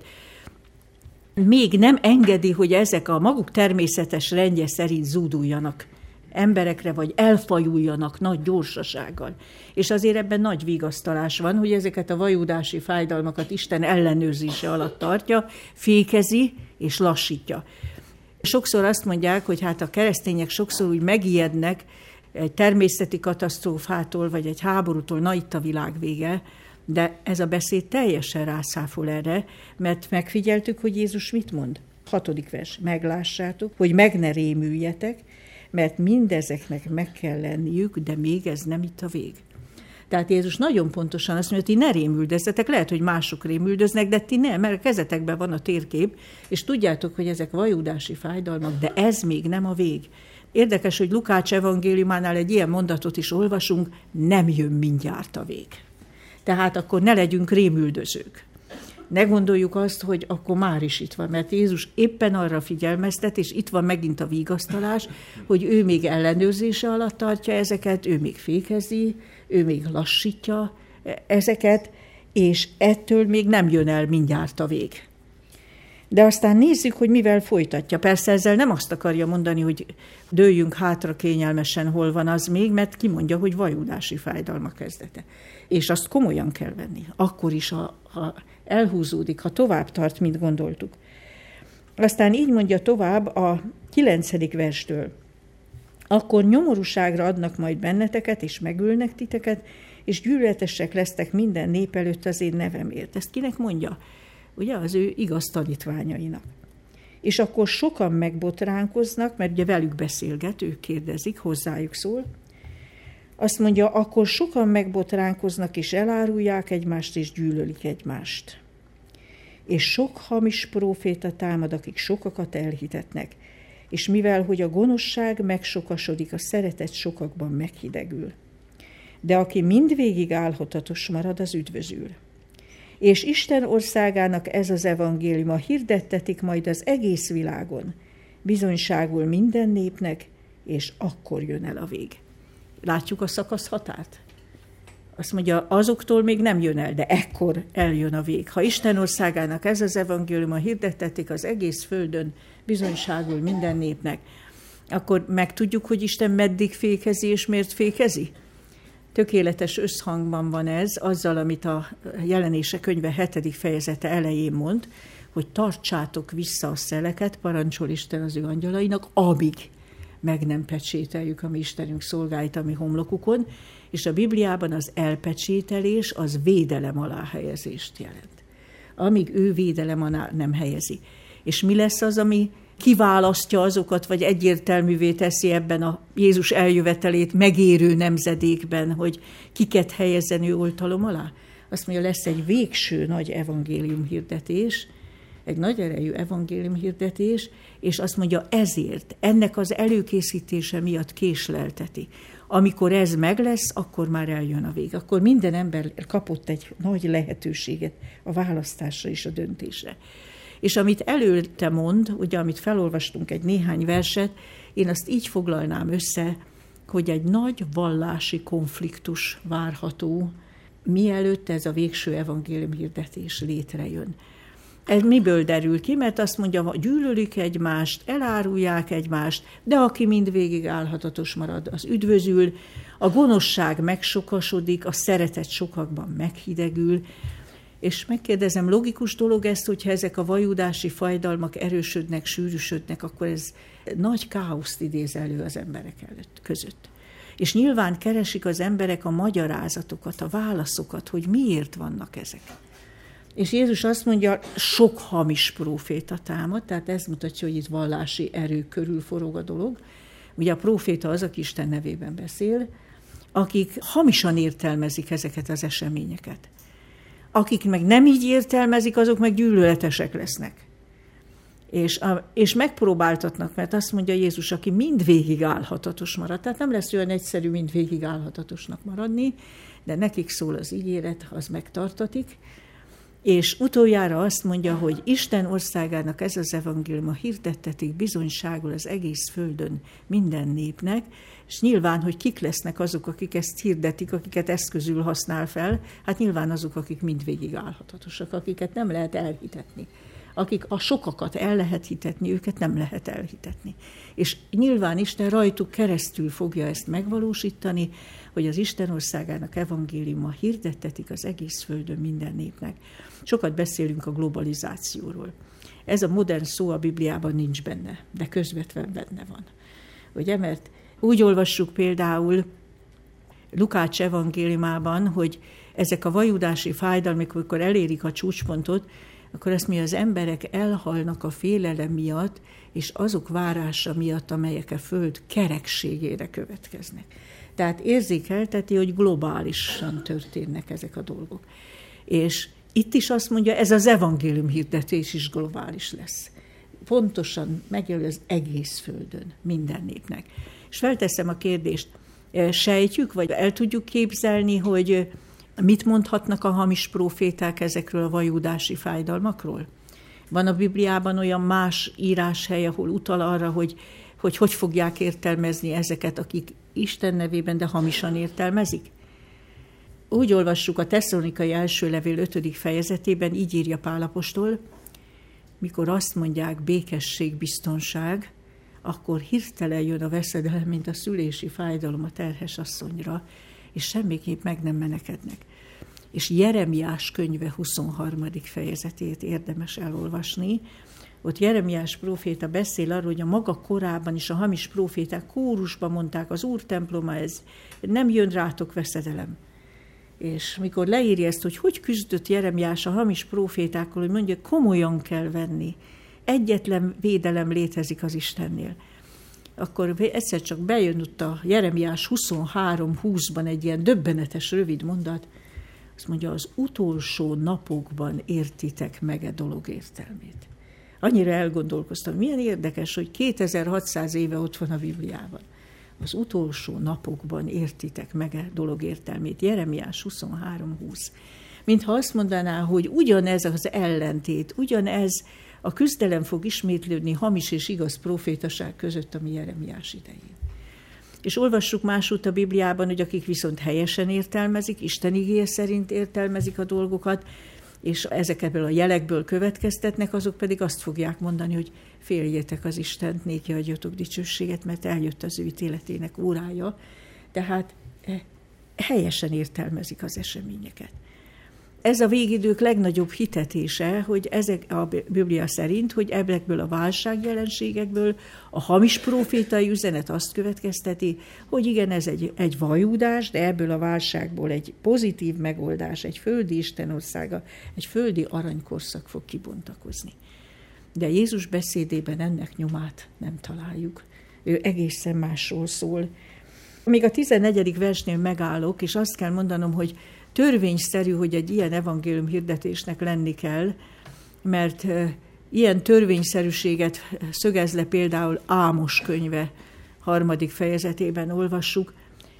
Még nem engedi, hogy ezek a maguk természetes rendje szerint zúduljanak emberekre, vagy elfajuljanak nagy gyorsasággal. És azért ebben nagy vigasztalás van, hogy ezeket a vajúdási fájdalmakat Isten ellenőrzése alatt tartja, fékezi és lassítja. Sokszor azt mondják, hogy hát a keresztények sokszor úgy megijednek egy természeti katasztrófától, vagy egy háborútól, na itt a világ vége, de ez a beszéd teljesen rászáfol erre, mert megfigyeltük, hogy Jézus mit mond? Hatodik vers, meglássátok, hogy meg ne rémüljetek, mert mindezeknek meg kell lenniük, de még ez nem itt a vég. Tehát Jézus nagyon pontosan azt mondja, hogy ti ne rémüldözzetek, lehet, hogy mások rémüldöznek, de ti nem, mert a kezetekben van a térkép, és tudjátok, hogy ezek vajúdási fájdalmak, de ez még nem a vég. Érdekes, hogy Lukács evangéliumánál egy ilyen mondatot is olvasunk, nem jön mindjárt a vég. Tehát akkor ne legyünk rémüldözők. Ne gondoljuk azt, hogy akkor már is itt van, mert Jézus éppen arra figyelmeztet, és itt van megint a vigasztalás, hogy ő még ellenőrzése alatt tartja ezeket, ő még fékezi, ő még lassítja ezeket, és ettől még nem jön el mindjárt a vég. De aztán nézzük, hogy mivel folytatja. Persze ezzel nem azt akarja mondani, hogy dőljünk hátra kényelmesen, hol van az még, mert kimondja, hogy vajúdási fájdalma kezdete. És azt komolyan kell venni. Akkor is, ha, ha elhúzódik, ha tovább tart, mint gondoltuk. Aztán így mondja tovább a kilencedik verstől. Akkor nyomorúságra adnak majd benneteket, és megölnek titeket, és gyűlöletesek lesztek minden nép előtt az én nevemért. Ezt kinek mondja? Ugye az ő igaz tanítványainak. És akkor sokan megbotránkoznak, mert ugye velük beszélget, ők kérdezik, hozzájuk szól. Azt mondja, akkor sokan megbotránkoznak, és elárulják egymást, és gyűlölik egymást. És sok hamis próféta támad, akik sokakat elhitetnek. És mivel, hogy a gonoszság megsokasodik, a szeretet sokakban meghidegül. De aki mindvégig álhatatos marad, az üdvözül. És Isten országának ez az evangéliuma hirdettetik majd az egész világon, bizonyságul minden népnek, és akkor jön el a vég. Látjuk a szakasz határt? Azt mondja, azoktól még nem jön el, de ekkor eljön a vég. Ha Isten országának ez az evangéliuma hirdettetik az egész földön, bizonyságul minden népnek, akkor megtudjuk, hogy Isten meddig fékezi és miért fékezi? Tökéletes összhangban van ez azzal, amit a Jelenések könyve hetedik fejezete elején mond, hogy tartsátok vissza a szeleket, parancsol Isten az ő angyalainak, amíg meg nem pecsételjük a mi Istenünk szolgáit a mi homlokukon, és a Bibliában az elpecsételés az védelem alá helyezést jelent. Amíg ő védelem alá nem helyezi. És mi lesz az, ami kiválasztja azokat, vagy egyértelművé teszi ebben a Jézus eljövetelét megérő nemzedékben, hogy kiket helyezzen ő oltalom alá? Azt mondja, lesz egy végső nagy evangéliumhirdetés, egy nagy erejű evangéliumhirdetés, és azt mondja, ezért, ennek az előkészítése miatt késlelteti. amikor ez meg lesz, akkor már eljön a vég. Akkor minden ember kapott egy nagy lehetőséget a választásra és a döntésre. És amit előtte mond, ugye amit felolvastunk egy néhány verset, én azt így foglalnám össze, hogy egy nagy vallási konfliktus várható, mielőtt ez a végső evangélium hirdetés létrejön. Ez miből derül ki? Mert azt mondja, hogy gyűlölik egymást, elárulják egymást, de aki mindvégig álhatatos marad, az üdvözül, a gonoszság megsokasodik, a szeretet sokakban meghidegül, és megkérdezem, logikus dolog ezt, hogyha ezek a vajudási fajdalmak erősödnek, sűrűsödnek, akkor ez nagy káoszt idéz elő az emberek előtt, között. És nyilván keresik az emberek a magyarázatokat, a válaszokat, hogy miért vannak ezek. És Jézus azt mondja, sok hamis próféta támad, tehát ez mutatja, hogy itt vallási erő körül forog a dolog. Ugye a próféta az, aki Isten nevében beszél, akik hamisan értelmezik ezeket az eseményeket. Akik meg nem így értelmezik, azok meg gyűlöletesek lesznek. És, a, és megpróbáltatnak, mert azt mondja Jézus, aki mindvégig álhatatos marad. Tehát nem lesz olyan egyszerű mindvégig álhatatosnak maradni, de nekik szól az ígéret, az megtartatik. És utoljára azt mondja, hogy Isten országának ez az evangélium hirdettetik bizonyságul az egész földön minden népnek, és nyilván, hogy kik lesznek azok, akik ezt hirdetik, akiket eszközül használ fel, hát nyilván azok, akik mindvégig álhatatosak, akiket nem lehet elhitetni. Akik a sokakat el lehet hitetni, őket nem lehet elhitetni. És nyilván Isten rajtuk keresztül fogja ezt megvalósítani, hogy az Isten országának evangéliuma hirdettetik az egész földön minden népnek. Sokat beszélünk a globalizációról. Ez a modern szó a Bibliában nincs benne, de közvetlen benne van. Ugye, mert úgy olvassuk például Lukács evangéliumában, hogy ezek a vajudási fájdalmak, amikor elérik a csúcspontot, akkor azt mondja, az emberek elhalnak a félelem miatt, és azok várása miatt, amelyek a föld kerekségére következnek. Tehát érzékelteti, hogy globálisan történnek ezek a dolgok. És itt is azt mondja, ez az evangélium hirdetés is globális lesz. Pontosan megjelöl az egész földön, minden népnek. És felteszem a kérdést, sejtjük, vagy el tudjuk képzelni, hogy mit mondhatnak a hamis próféták ezekről a vajudási fájdalmakról? Van a Bibliában olyan más íráshely, ahol utal arra, hogy hogy, hogy fogják értelmezni ezeket, akik Isten nevében, de hamisan értelmezik? Úgy olvassuk a Tesszalonikai első levél ötödik fejezetében, így írja Pál apostol, mikor azt mondják békesség, biztonság, akkor hirtelen jön a veszedelem, mint a szülési fájdalom a terhes asszonyra, és semmiképp meg nem menekednek. És Jeremiás könyve huszonharmadik fejezetét érdemes elolvasni. Ott Jeremiás próféta beszél arról, hogy a maga korában is a hamis próféták kórusban mondták, az Úr temploma, ez nem jön rátok veszedelem. És mikor leírja ezt, hogy hogy küzdött Jeremiás a hamis prófétákkal, hogy mondja, komolyan kell venni, egyetlen védelem létezik az Istennél. Akkor egyszer csak bejön ott a Jeremiás huszonhárom húszban egy ilyen döbbenetes rövid mondat, azt mondja, az utolsó napokban értitek meg a dolog értelmét. Annyira elgondolkoztam, milyen érdekes, hogy kétezer-hatszáz éve ott van a Bibliában. Az utolsó napokban értitek meg a dolog értelmét. Jeremiás huszonhárom húsz. Mintha azt mondaná, hogy ugyanez az ellentét, ugyanez a küzdelem fog ismétlődni hamis és igaz profétaság között, ami Jeremiás idején. És olvassuk másút a Bibliában, hogy akik viszont helyesen értelmezik, Isten igéje szerint értelmezik a dolgokat, és ezekből a jelekből következtetnek, azok pedig azt fogják mondani, hogy féljétek az Istent, néki adjatok dicsőséget, mert eljött az ő ítéletének órája. Tehát helyesen értelmezik az eseményeket. Ez a végidők legnagyobb hitetése, hogy ezek a Biblia szerint, hogy ebből a válságjelenségekből a hamis prófétai üzenet azt következteti, hogy igen, ez egy, egy vajúdás, de ebből a válságból egy pozitív megoldás, egy földi istenországa, egy földi aranykorszak fog kibontakozni. De Jézus beszédében ennek nyomát nem találjuk. Ő egészen másról szól. Még a tizennegyedik versnél megállok, és azt kell mondanom, hogy törvényszerű, hogy egy ilyen evangélium hirdetésnek lenni kell, mert ilyen törvényszerűséget szögez le például Ámos könyve harmadik fejezetében olvassuk,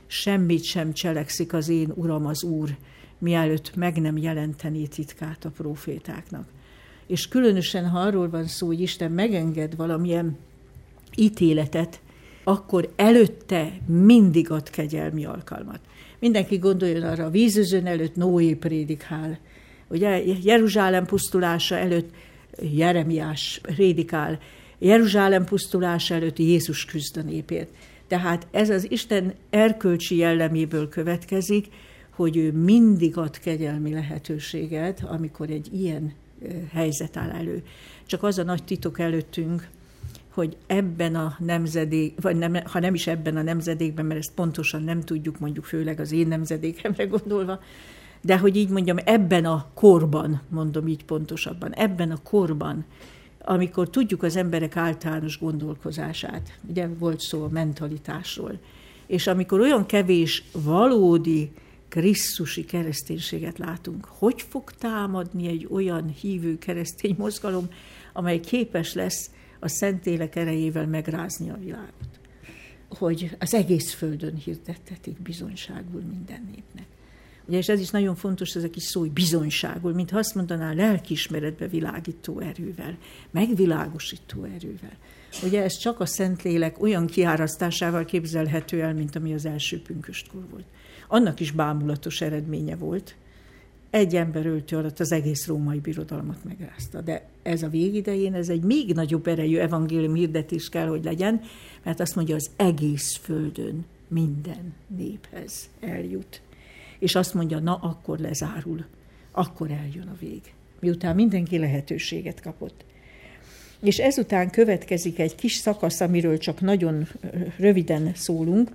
semmit sem cselekszik az én Uram az Úr, mielőtt meg nem jelentené titkát a prófétáknak. És különösen, ha arról van szó, hogy Isten megenged valamilyen ítéletet, akkor előtte mindig ad kegyelmi alkalmat. Mindenki gondoljon arra, a vízözön előtt Noé prédikál, ugye Jeruzsálem pusztulása előtt Jeremiás prédikál, Jeruzsálem pusztulása előtt Jézus küzd a népért. Tehát ez az Isten erkölcsi jelleméből következik, hogy ő mindig ad kegyelmi lehetőséget, amikor egy ilyen helyzet áll elő. Csak az a nagy titok előttünk, hogy ebben a nemzedék, vagy nem, ha nem is ebben a nemzedékben, mert ezt pontosan nem tudjuk, mondjuk főleg az én nemzedékemre gondolva, de hogy így mondjam, ebben a korban, mondom így pontosabban, ebben a korban, amikor tudjuk az emberek általános gondolkozását, ugye volt szó a mentalitásról, és amikor olyan kevés valódi krisztusi kereszténységet látunk, hogy fog támadni egy olyan hívő keresztény mozgalom, amely képes lesz a Szentlélek erejével megrázni a világot. Hogy az egész földön hirdettetik bizonyságul minden népnek. Ugye, és ez is nagyon fontos, ez a kis szó, hogy bizonyságul, mintha azt mondaná, lelkiismeretbe világító erővel, megvilágosító erővel. Ugye ez csak a Szentlélek olyan kiárasztásával képzelhető el, mint ami az első pünköstkor volt. Annak is bámulatos eredménye volt. Egy ember öltő alatt az egész római birodalmat megrázta. De ez a végidején, ez egy még nagyobb erejű evangélium hirdetés kell, hogy legyen, mert azt mondja, az egész földön minden néphez eljut. És azt mondja, na akkor lezárul, akkor eljön a vég. Miután mindenki lehetőséget kapott. És ezután következik egy kis szakasz, amiről csak nagyon röviden szólunk.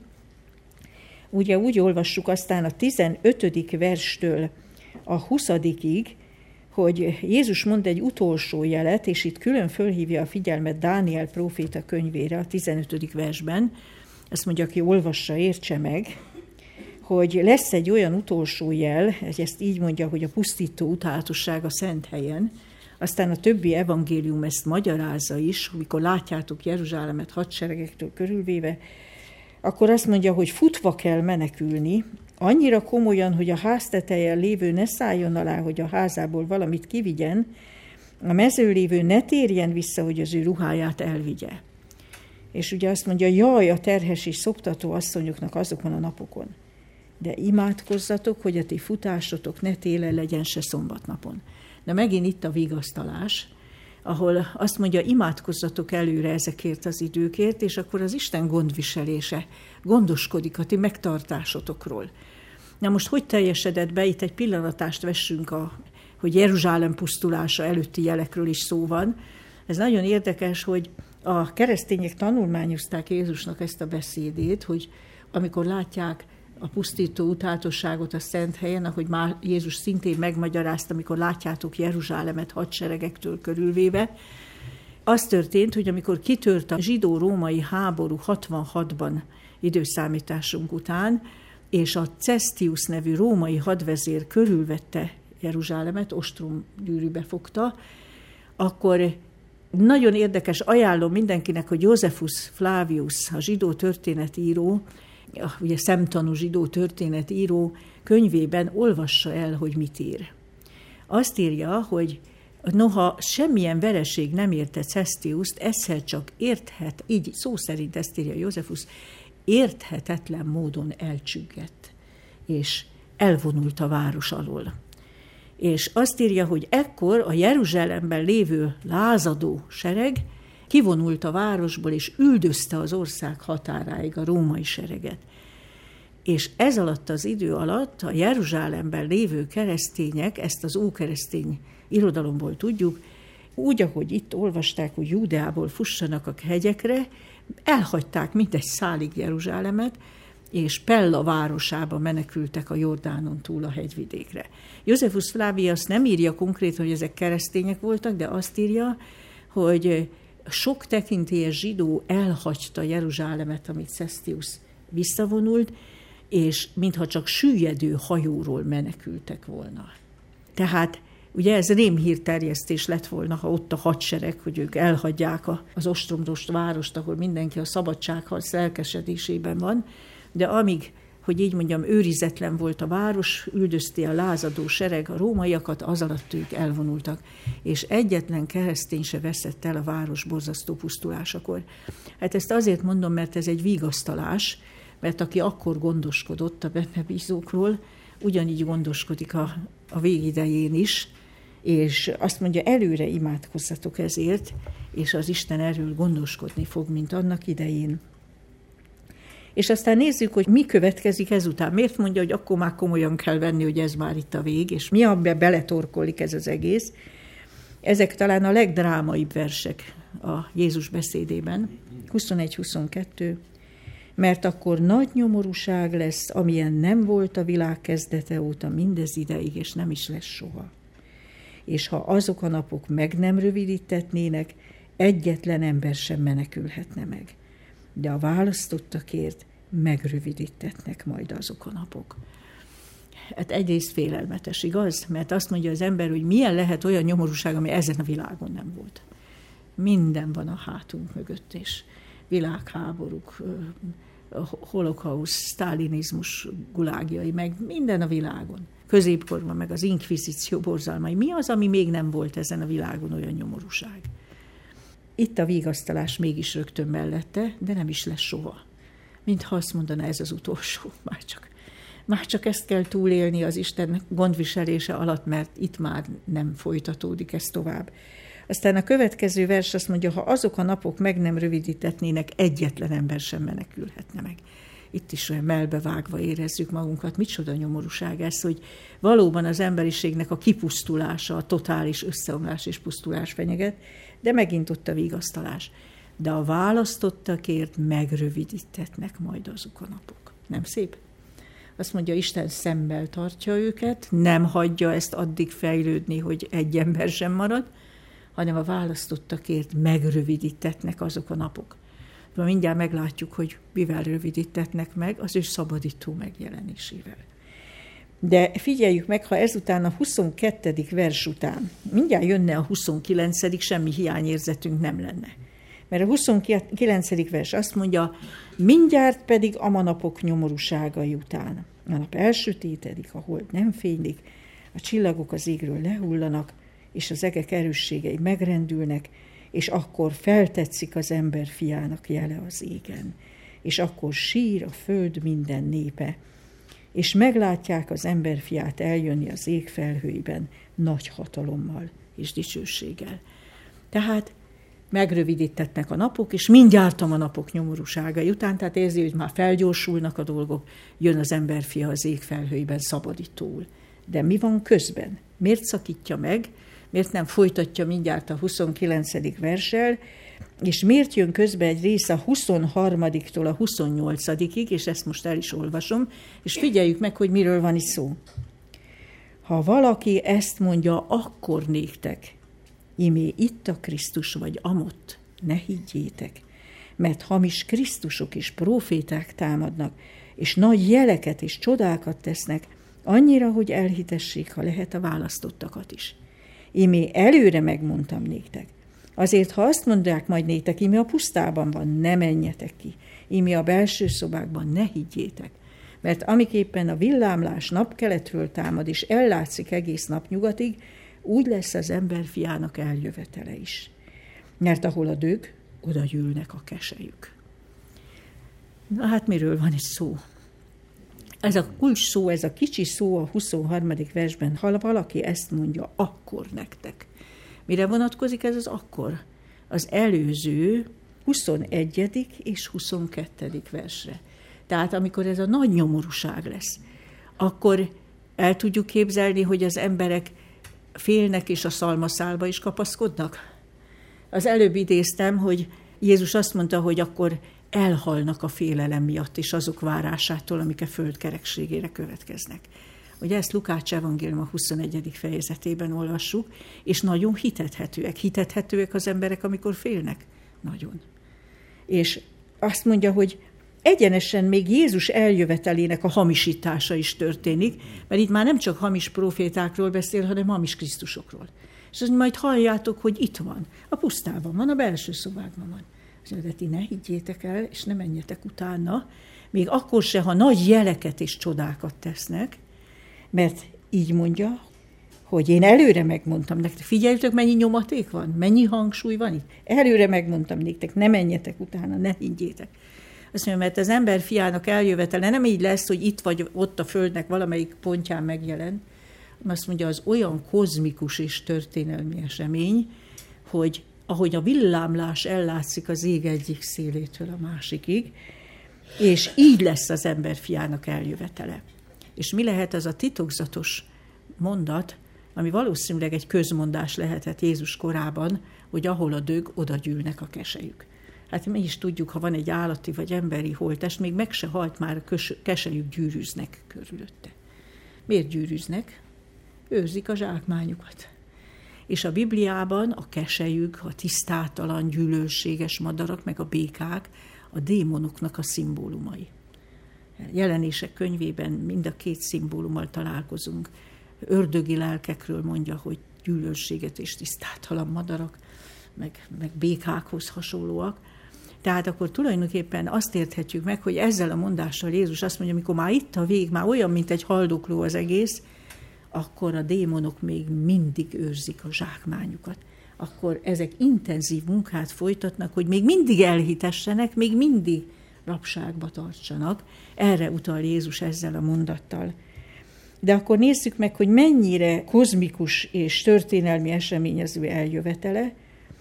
Ugye úgy olvassuk aztán a tizenötödik verstől a huszadikig, hogy Jézus mond egy utolsó jelet, és itt külön fölhívja a figyelmet Dániel próféta könyvére a tizenötödik versben. Azt mondja, aki olvassa, értse meg, hogy lesz egy olyan utolsó jel, ezt így mondja, hogy a pusztító utálatosság a szent helyen, aztán a többi evangélium ezt magyarázza is, amikor látjátok Jeruzsálemet hadseregektől körülvéve, akkor azt mondja, hogy futva kell menekülni, annyira komolyan, hogy a ház tetejen lévő ne szálljon alá, hogy a házából valamit kivigyen, a mezőn lévő ne térjen vissza, hogy az ő ruháját elvigye. És ugye azt mondja, jaj, a terhes és szoptató asszonyoknak azokon a napokon. De imádkozzatok, hogy a ti futásotok ne télen legyen, se szombatnapon. De megint itt a vigasztalás, ahol azt mondja, imádkozzatok előre ezekért az időkért, és akkor az Isten gondviselése gondoskodik a ti megtartásotokról. Na most hogy teljesedett be? Itt egy pillanatást vessünk, a, hogy Jeruzsálem pusztulása előtti jelekről is szó van. Ez nagyon érdekes, hogy a keresztények tanulmányozták Jézusnak ezt a beszédét, hogy amikor látják a pusztító utálatosságot a szent helyen, ahogy már Jézus szintén megmagyarázta, amikor látjátok Jeruzsálemet hadseregektől körülvéve. Az történt, hogy amikor kitört a zsidó-római háború hatvanhatban időszámításunk után, és a Cestius nevű római hadvezér körülvette Jeruzsálemet, ostromgyűrűbe fogta, akkor nagyon érdekes, ajánlom mindenkinek, hogy Josephus Flavius, a zsidó történetíró, ugye szemtanú zsidó történetíró könyvében olvassa el, hogy mit ír. Azt írja, hogy noha semmilyen vereség nem érte Cestiuszt, ezzel csak érthet, így szó szerint ezt írja Josephus, érthetetlen módon elcsüggett, és elvonult a város alól. És azt írja, hogy ekkor a Jeruzsálemben lévő lázadó sereg kivonult a városból, és üldözte az ország határáig a római sereget. És ez alatt az idő alatt a Jeruzsálemben lévő keresztények, ezt az ókeresztény irodalomból tudjuk, úgy, ahogy itt olvasták, hogy Júdeából fussanak a hegyekre, elhagyták mindegy szálig Jeruzsálemet, és Pella városába menekültek a Jordánon túl a hegyvidékre. Josephus Flavius nem írja konkrétan, hogy ezek keresztények voltak, de azt írja, hogy sok tekintélyes zsidó elhagyta Jeruzsálemet, amit Cestius visszavonult, és mintha csak süllyedő hajóról menekültek volna. Tehát ugye ez rémhírterjesztés lett volna, ha ott a hadsereg, hogy ők elhagyják az ostromdost várost, ahol mindenki a szabadságharc lelkesedésében van, de amíg hogy így mondjam, őrizetlen volt a város, üldözte a lázadó sereg a rómaiakat, az alatt ők elvonultak, és egyetlen keresztény se veszett el a város borzasztó pusztulásakor. Hát ezt azért mondom, mert ez egy vigasztalás, mert aki akkor gondoskodott a benne bízókról, ugyanígy gondoskodik a, a végidején is, és azt mondja, előre imádkozzatok ezért, és az Isten erről gondoskodni fog, mint annak idején. És aztán nézzük, hogy mi következik ezután. Miért mondja, hogy akkor már komolyan kell venni, hogy ez már itt a vég, és mi abban beletorkolik ez az egész. Ezek talán a legdrámaibb versek a Jézus beszédében, huszonegy huszonkettő, mert akkor nagy nyomorúság lesz, amilyen nem volt a világ kezdete óta mindez ideig, és nem is lesz soha. És ha azok a napok meg nem rövidítetnének, egyetlen ember sem menekülhetne meg. De a választottakért megrövidítetnek majd azok a napok. Hát egyrészt félelmetes, igaz? Mert azt mondja az ember, hogy milyen lehet olyan nyomorúság, ami ezen a világon nem volt. Minden van a hátunk mögött, és világháborúk, holokauszt, sztálinizmus gulágjai, meg minden a világon. Középkorban meg az inkvizíció borzalmai. Mi az, ami még nem volt ezen a világon olyan nyomorúság? Itt a vigasztalás mégis rögtön mellette, de nem is lesz soha. Mintha azt mondaná, ez az utolsó, már csak, már csak ezt kell túlélni az Isten gondviselése alatt, mert itt már nem folytatódik ez tovább. Aztán a következő vers azt mondja, ha azok a napok meg nem rövidítetnének, egyetlen ember sem menekülhetne meg. Itt is olyan melbevágva érezzük magunkat. Micsoda nyomorúság ez, hogy valóban az emberiségnek a kipusztulása, a totális összeomlás és pusztulás fenyeget, de megint ott a vigasztalás. De a választottakért megrövidítetnek majd azok a napok. Nem szép? Azt mondja, Isten szemmel tartja őket, nem hagyja ezt addig fejlődni, hogy egy ember sem marad, hanem a választottakért megrövidítetnek azok a napok. De mindjárt meglátjuk, hogy mivel rövidítetnek meg, az ő szabadító megjelenésével. De figyeljük meg, ha ezután a huszonkettedik vers után mindjárt jönne a huszonkilencedik semmi hiányérzetünk nem lenne. Mert a huszonkilencedik vers azt mondja, mindjárt pedig a manapok nyomorúságai után. A nap elsötétedik, a hold nem fénylik, a csillagok az égről lehullanak, és az egek erősségei megrendülnek, és akkor feltetszik az ember fiának jele az égen, és akkor sír a föld minden népe, és meglátják az emberfiát eljönni az ég felhőiben nagy hatalommal és dicsőséggel. Tehát megrövidítetnek a napok, és mindjárt a napok nyomorúságai után, tehát érzi, hogy már felgyorsulnak a dolgok, jön az emberfia az ég felhőiben szabadítóul. De mi van közben? Miért szakítja meg? Miért nem folytatja mindjárt a huszonkilencedik verssel, és miért jön közben egy rész a huszonharmadiktól a huszonnyolcadikig, és ezt most el is olvasom, és figyeljük meg, hogy miről van itt szó. Ha valaki ezt mondja, akkor néktek, imé itt a Krisztus vagy amott, ne higgyétek, mert hamis Krisztusok és próféták támadnak, és nagy jeleket és csodákat tesznek, annyira, hogy elhitessék, ha lehet, a választottakat is. Imé előre megmondtam néktek. Azért, ha azt mondják majd néktek, imé a pusztában van, ne menjetek ki. Imé a belső szobákban, ne higgyétek. Mert amiképpen a villámlás napkeletről támad, és ellátszik egész nap nyugatig, úgy lesz az emberfiának eljövetele is. Mert ahol a dög, oda gyűlnek a keselyük. Na hát miről van itt szó? Ez a kulcs szó, ez a kicsi szó a huszonharmadik versben, ha valaki ezt mondja, akkor nektek. Mire vonatkozik ez az akkor? Az előző huszonegyedik és huszonkettedik versre. Tehát amikor ez a nagy nyomorúság lesz, akkor el tudjuk képzelni, hogy az emberek félnek és a szalmaszálba is kapaszkodnak. Az előbb idéztem, hogy Jézus azt mondta, hogy akkor elhalnak a félelem miatt és azok várásától, amik a föld kerekségére következnek. Ugye ezt Lukács evangélium a huszonegyedik fejezetében olvassuk, és nagyon hitethetőek. Hitethetőek az emberek, amikor félnek? Nagyon. És azt mondja, hogy egyenesen még Jézus eljövetelének a hamisítása is történik, mert itt már nem csak hamis profétákról beszél, hanem hamis Krisztusokról. És azt majd halljátok, hogy itt van, a pusztában van, a belső szobákban van. És mondja, ti ne higgyétek el, és ne menjetek utána, még akkor se, ha nagy jeleket és csodákat tesznek, mert így mondja, hogy én előre megmondtam nektek, figyeljétek, mennyi nyomaték van, mennyi hangsúly van itt. Előre megmondtam nektek, ne menjetek utána, ne higgyétek. Azt mondja, mert az ember fiának eljövetele nem így lesz, hogy itt vagy ott a földnek valamelyik pontján megjelen. Azt mondja, az olyan kozmikus és történelmi esemény, hogy ahogy a villámlás ellátszik az ég egyik szélétől a másikig, és így lesz az ember fiának eljövetele. És mi lehet az a titokzatos mondat, ami valószínűleg egy közmondás lehetett Jézus korában, hogy ahol a dög, oda gyűlnek a keselyük. Hát mi is tudjuk, ha van egy állati vagy emberi holttest, még meg se halt, már a keselyük gyűrűznek körülötte. Miért gyűrűznek? Őrzik a zsákmányukat. És a Bibliában a keselyük, a tisztátalan, gyűlölséges madarak, meg a békák a démonoknak a szimbólumai. Jelenések könyvében mind a két szimbólummal találkozunk. Ördögi lelkekről mondja, hogy gyűlölséget és tisztátalan madarak, meg, meg békákhoz hasonlóak. Tehát akkor tulajdonképpen azt érthetjük meg, hogy ezzel a mondással Jézus azt mondja, amikor már itt a vég, már olyan, mint egy haldokló az egész, akkor a démonok még mindig őrzik a zsákmányukat. Akkor ezek intenzív munkát folytatnak, hogy még mindig elhitessenek, még mindig rabságba tartsanak. Erre utal Jézus ezzel a mondattal. De akkor nézzük meg, hogy mennyire kozmikus és történelmi esemény az ő eljövetele.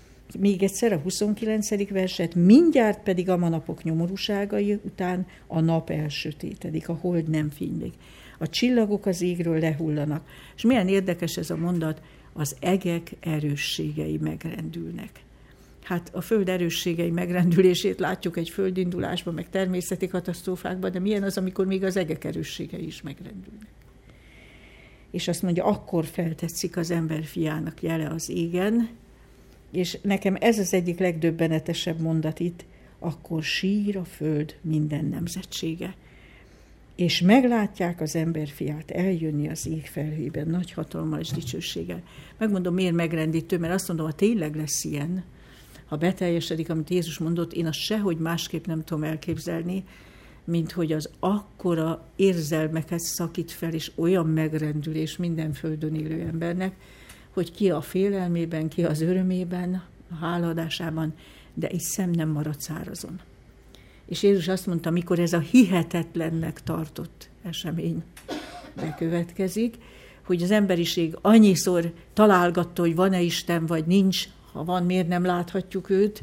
Még egyszer a huszonkilencedik verset, mindjárt pedig a manapok nyomorúságai után a nap elsötétedik, a hold nem fénylik. A csillagok az égről lehullanak. És milyen érdekes ez a mondat, az egek erősségei megrendülnek. Hát a föld erősségei megrendülését látjuk egy földindulásban, meg természeti katasztrófákban, de milyen az, amikor még az egek erősségei is megrendülnek. És azt mondja, akkor feltetszik az ember fiának jele az égen, és nekem ez az egyik legdöbbenetesebb mondat itt, akkor sír a föld minden nemzetsége. És meglátják az emberfiát eljönni az ég felhőben nagy hatalommal és dicsőséggel. Megmondom, miért megrendítő, mert azt mondom, ha tényleg lesz ilyen, ha beteljesedik, amit Jézus mondott, én azt sehogy másképp nem tudom elképzelni, mint hogy az akkora érzelmeket szakít fel, és olyan megrendülés minden földön élő embernek, hogy ki a félelmében, ki az örömében, a hálaadásában, de egy szem nem marad szárazon. És Jézus azt mondta, mikor ez a hihetetlennek tartott esemény bekövetkezik, hogy az emberiség annyiszor találgatta, hogy van-e Isten, vagy nincs, ha van, miért nem láthatjuk őt,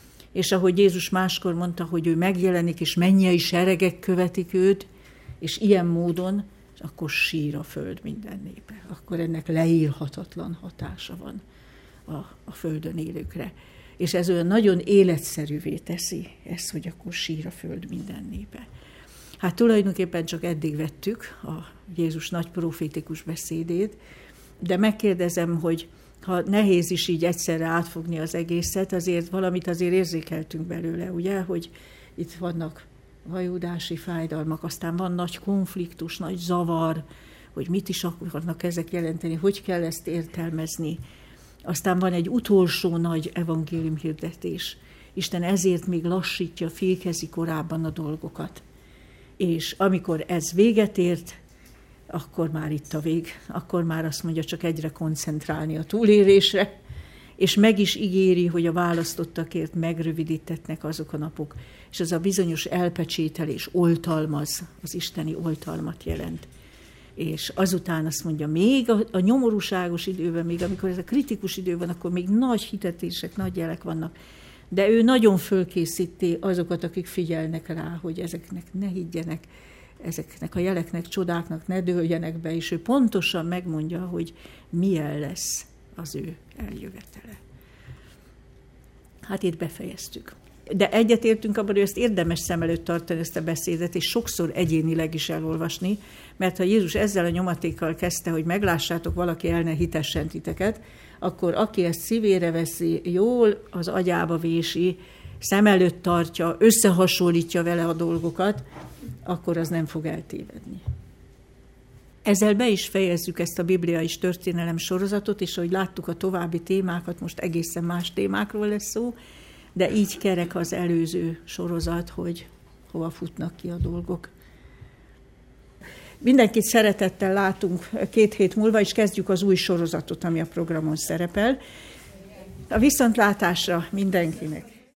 és ahogy Jézus máskor mondta, hogy ő megjelenik, és mennyei seregek követik őt, és ilyen módon, akkor sír a föld minden népe. Akkor ennek leírhatatlan hatása van a, a földön élőkre. És ez olyan nagyon életszerűvé teszi ezt, hogy akkor sír a föld minden népe. Hát tulajdonképpen csak eddig vettük a Jézus nagy profétikus beszédét, de megkérdezem, hogy ha nehéz is így egyszerre átfogni az egészet, azért valamit azért érzékeltünk belőle, ugye, hogy itt vannak hajódási fájdalmak, aztán van nagy konfliktus, nagy zavar, hogy mit is akarnak ezek jelenteni, hogy kell ezt értelmezni. Aztán van egy utolsó nagy evangélium hirdetés. Isten ezért még lassítja, fékezi korábban a dolgokat. És amikor ez véget ért, akkor már itt a vég, akkor már azt mondja, csak egyre koncentrálni a túlélésre, és meg is ígéri, hogy a választottakért megrövidítetnek azok a napok, és ez a bizonyos elpecsételés oltalmaz, az isteni oltalmat jelent. És azután azt mondja, még a, a nyomorúságos időben, még amikor ez a kritikus idő van, akkor még nagy hitetések, nagy jelek vannak, de ő nagyon fölkészíti azokat, akik figyelnek rá, hogy ezeknek ne higgyenek, ezeknek a jeleknek, csodáknak ne dőljenek be, és ő pontosan megmondja, hogy milyen lesz az ő eljövetele. Hát itt befejeztük. De egyetértünk abban, hogy ezt érdemes szem előtt tartani, ezt a beszédet, és sokszor egyénileg is elolvasni, mert ha Jézus ezzel a nyomatékkal kezdte, hogy meglássátok, valaki el ne hitessen titeket, akkor aki ezt szívére veszi, jól az agyába vési, szem előtt tartja, összehasonlítja vele a dolgokat, akkor az nem fog eltévedni. Ezzel be is fejezzük ezt a bibliai történelem sorozatot, és ahogy láttuk a további témákat, most egészen más témákról lesz szó, de így kerek az előző sorozat, hogy hova futnak ki a dolgok. Mindenkit szeretettel látunk két hét múlva, és kezdjük az új sorozatot, ami a programon szerepel. A viszontlátásra mindenkinek!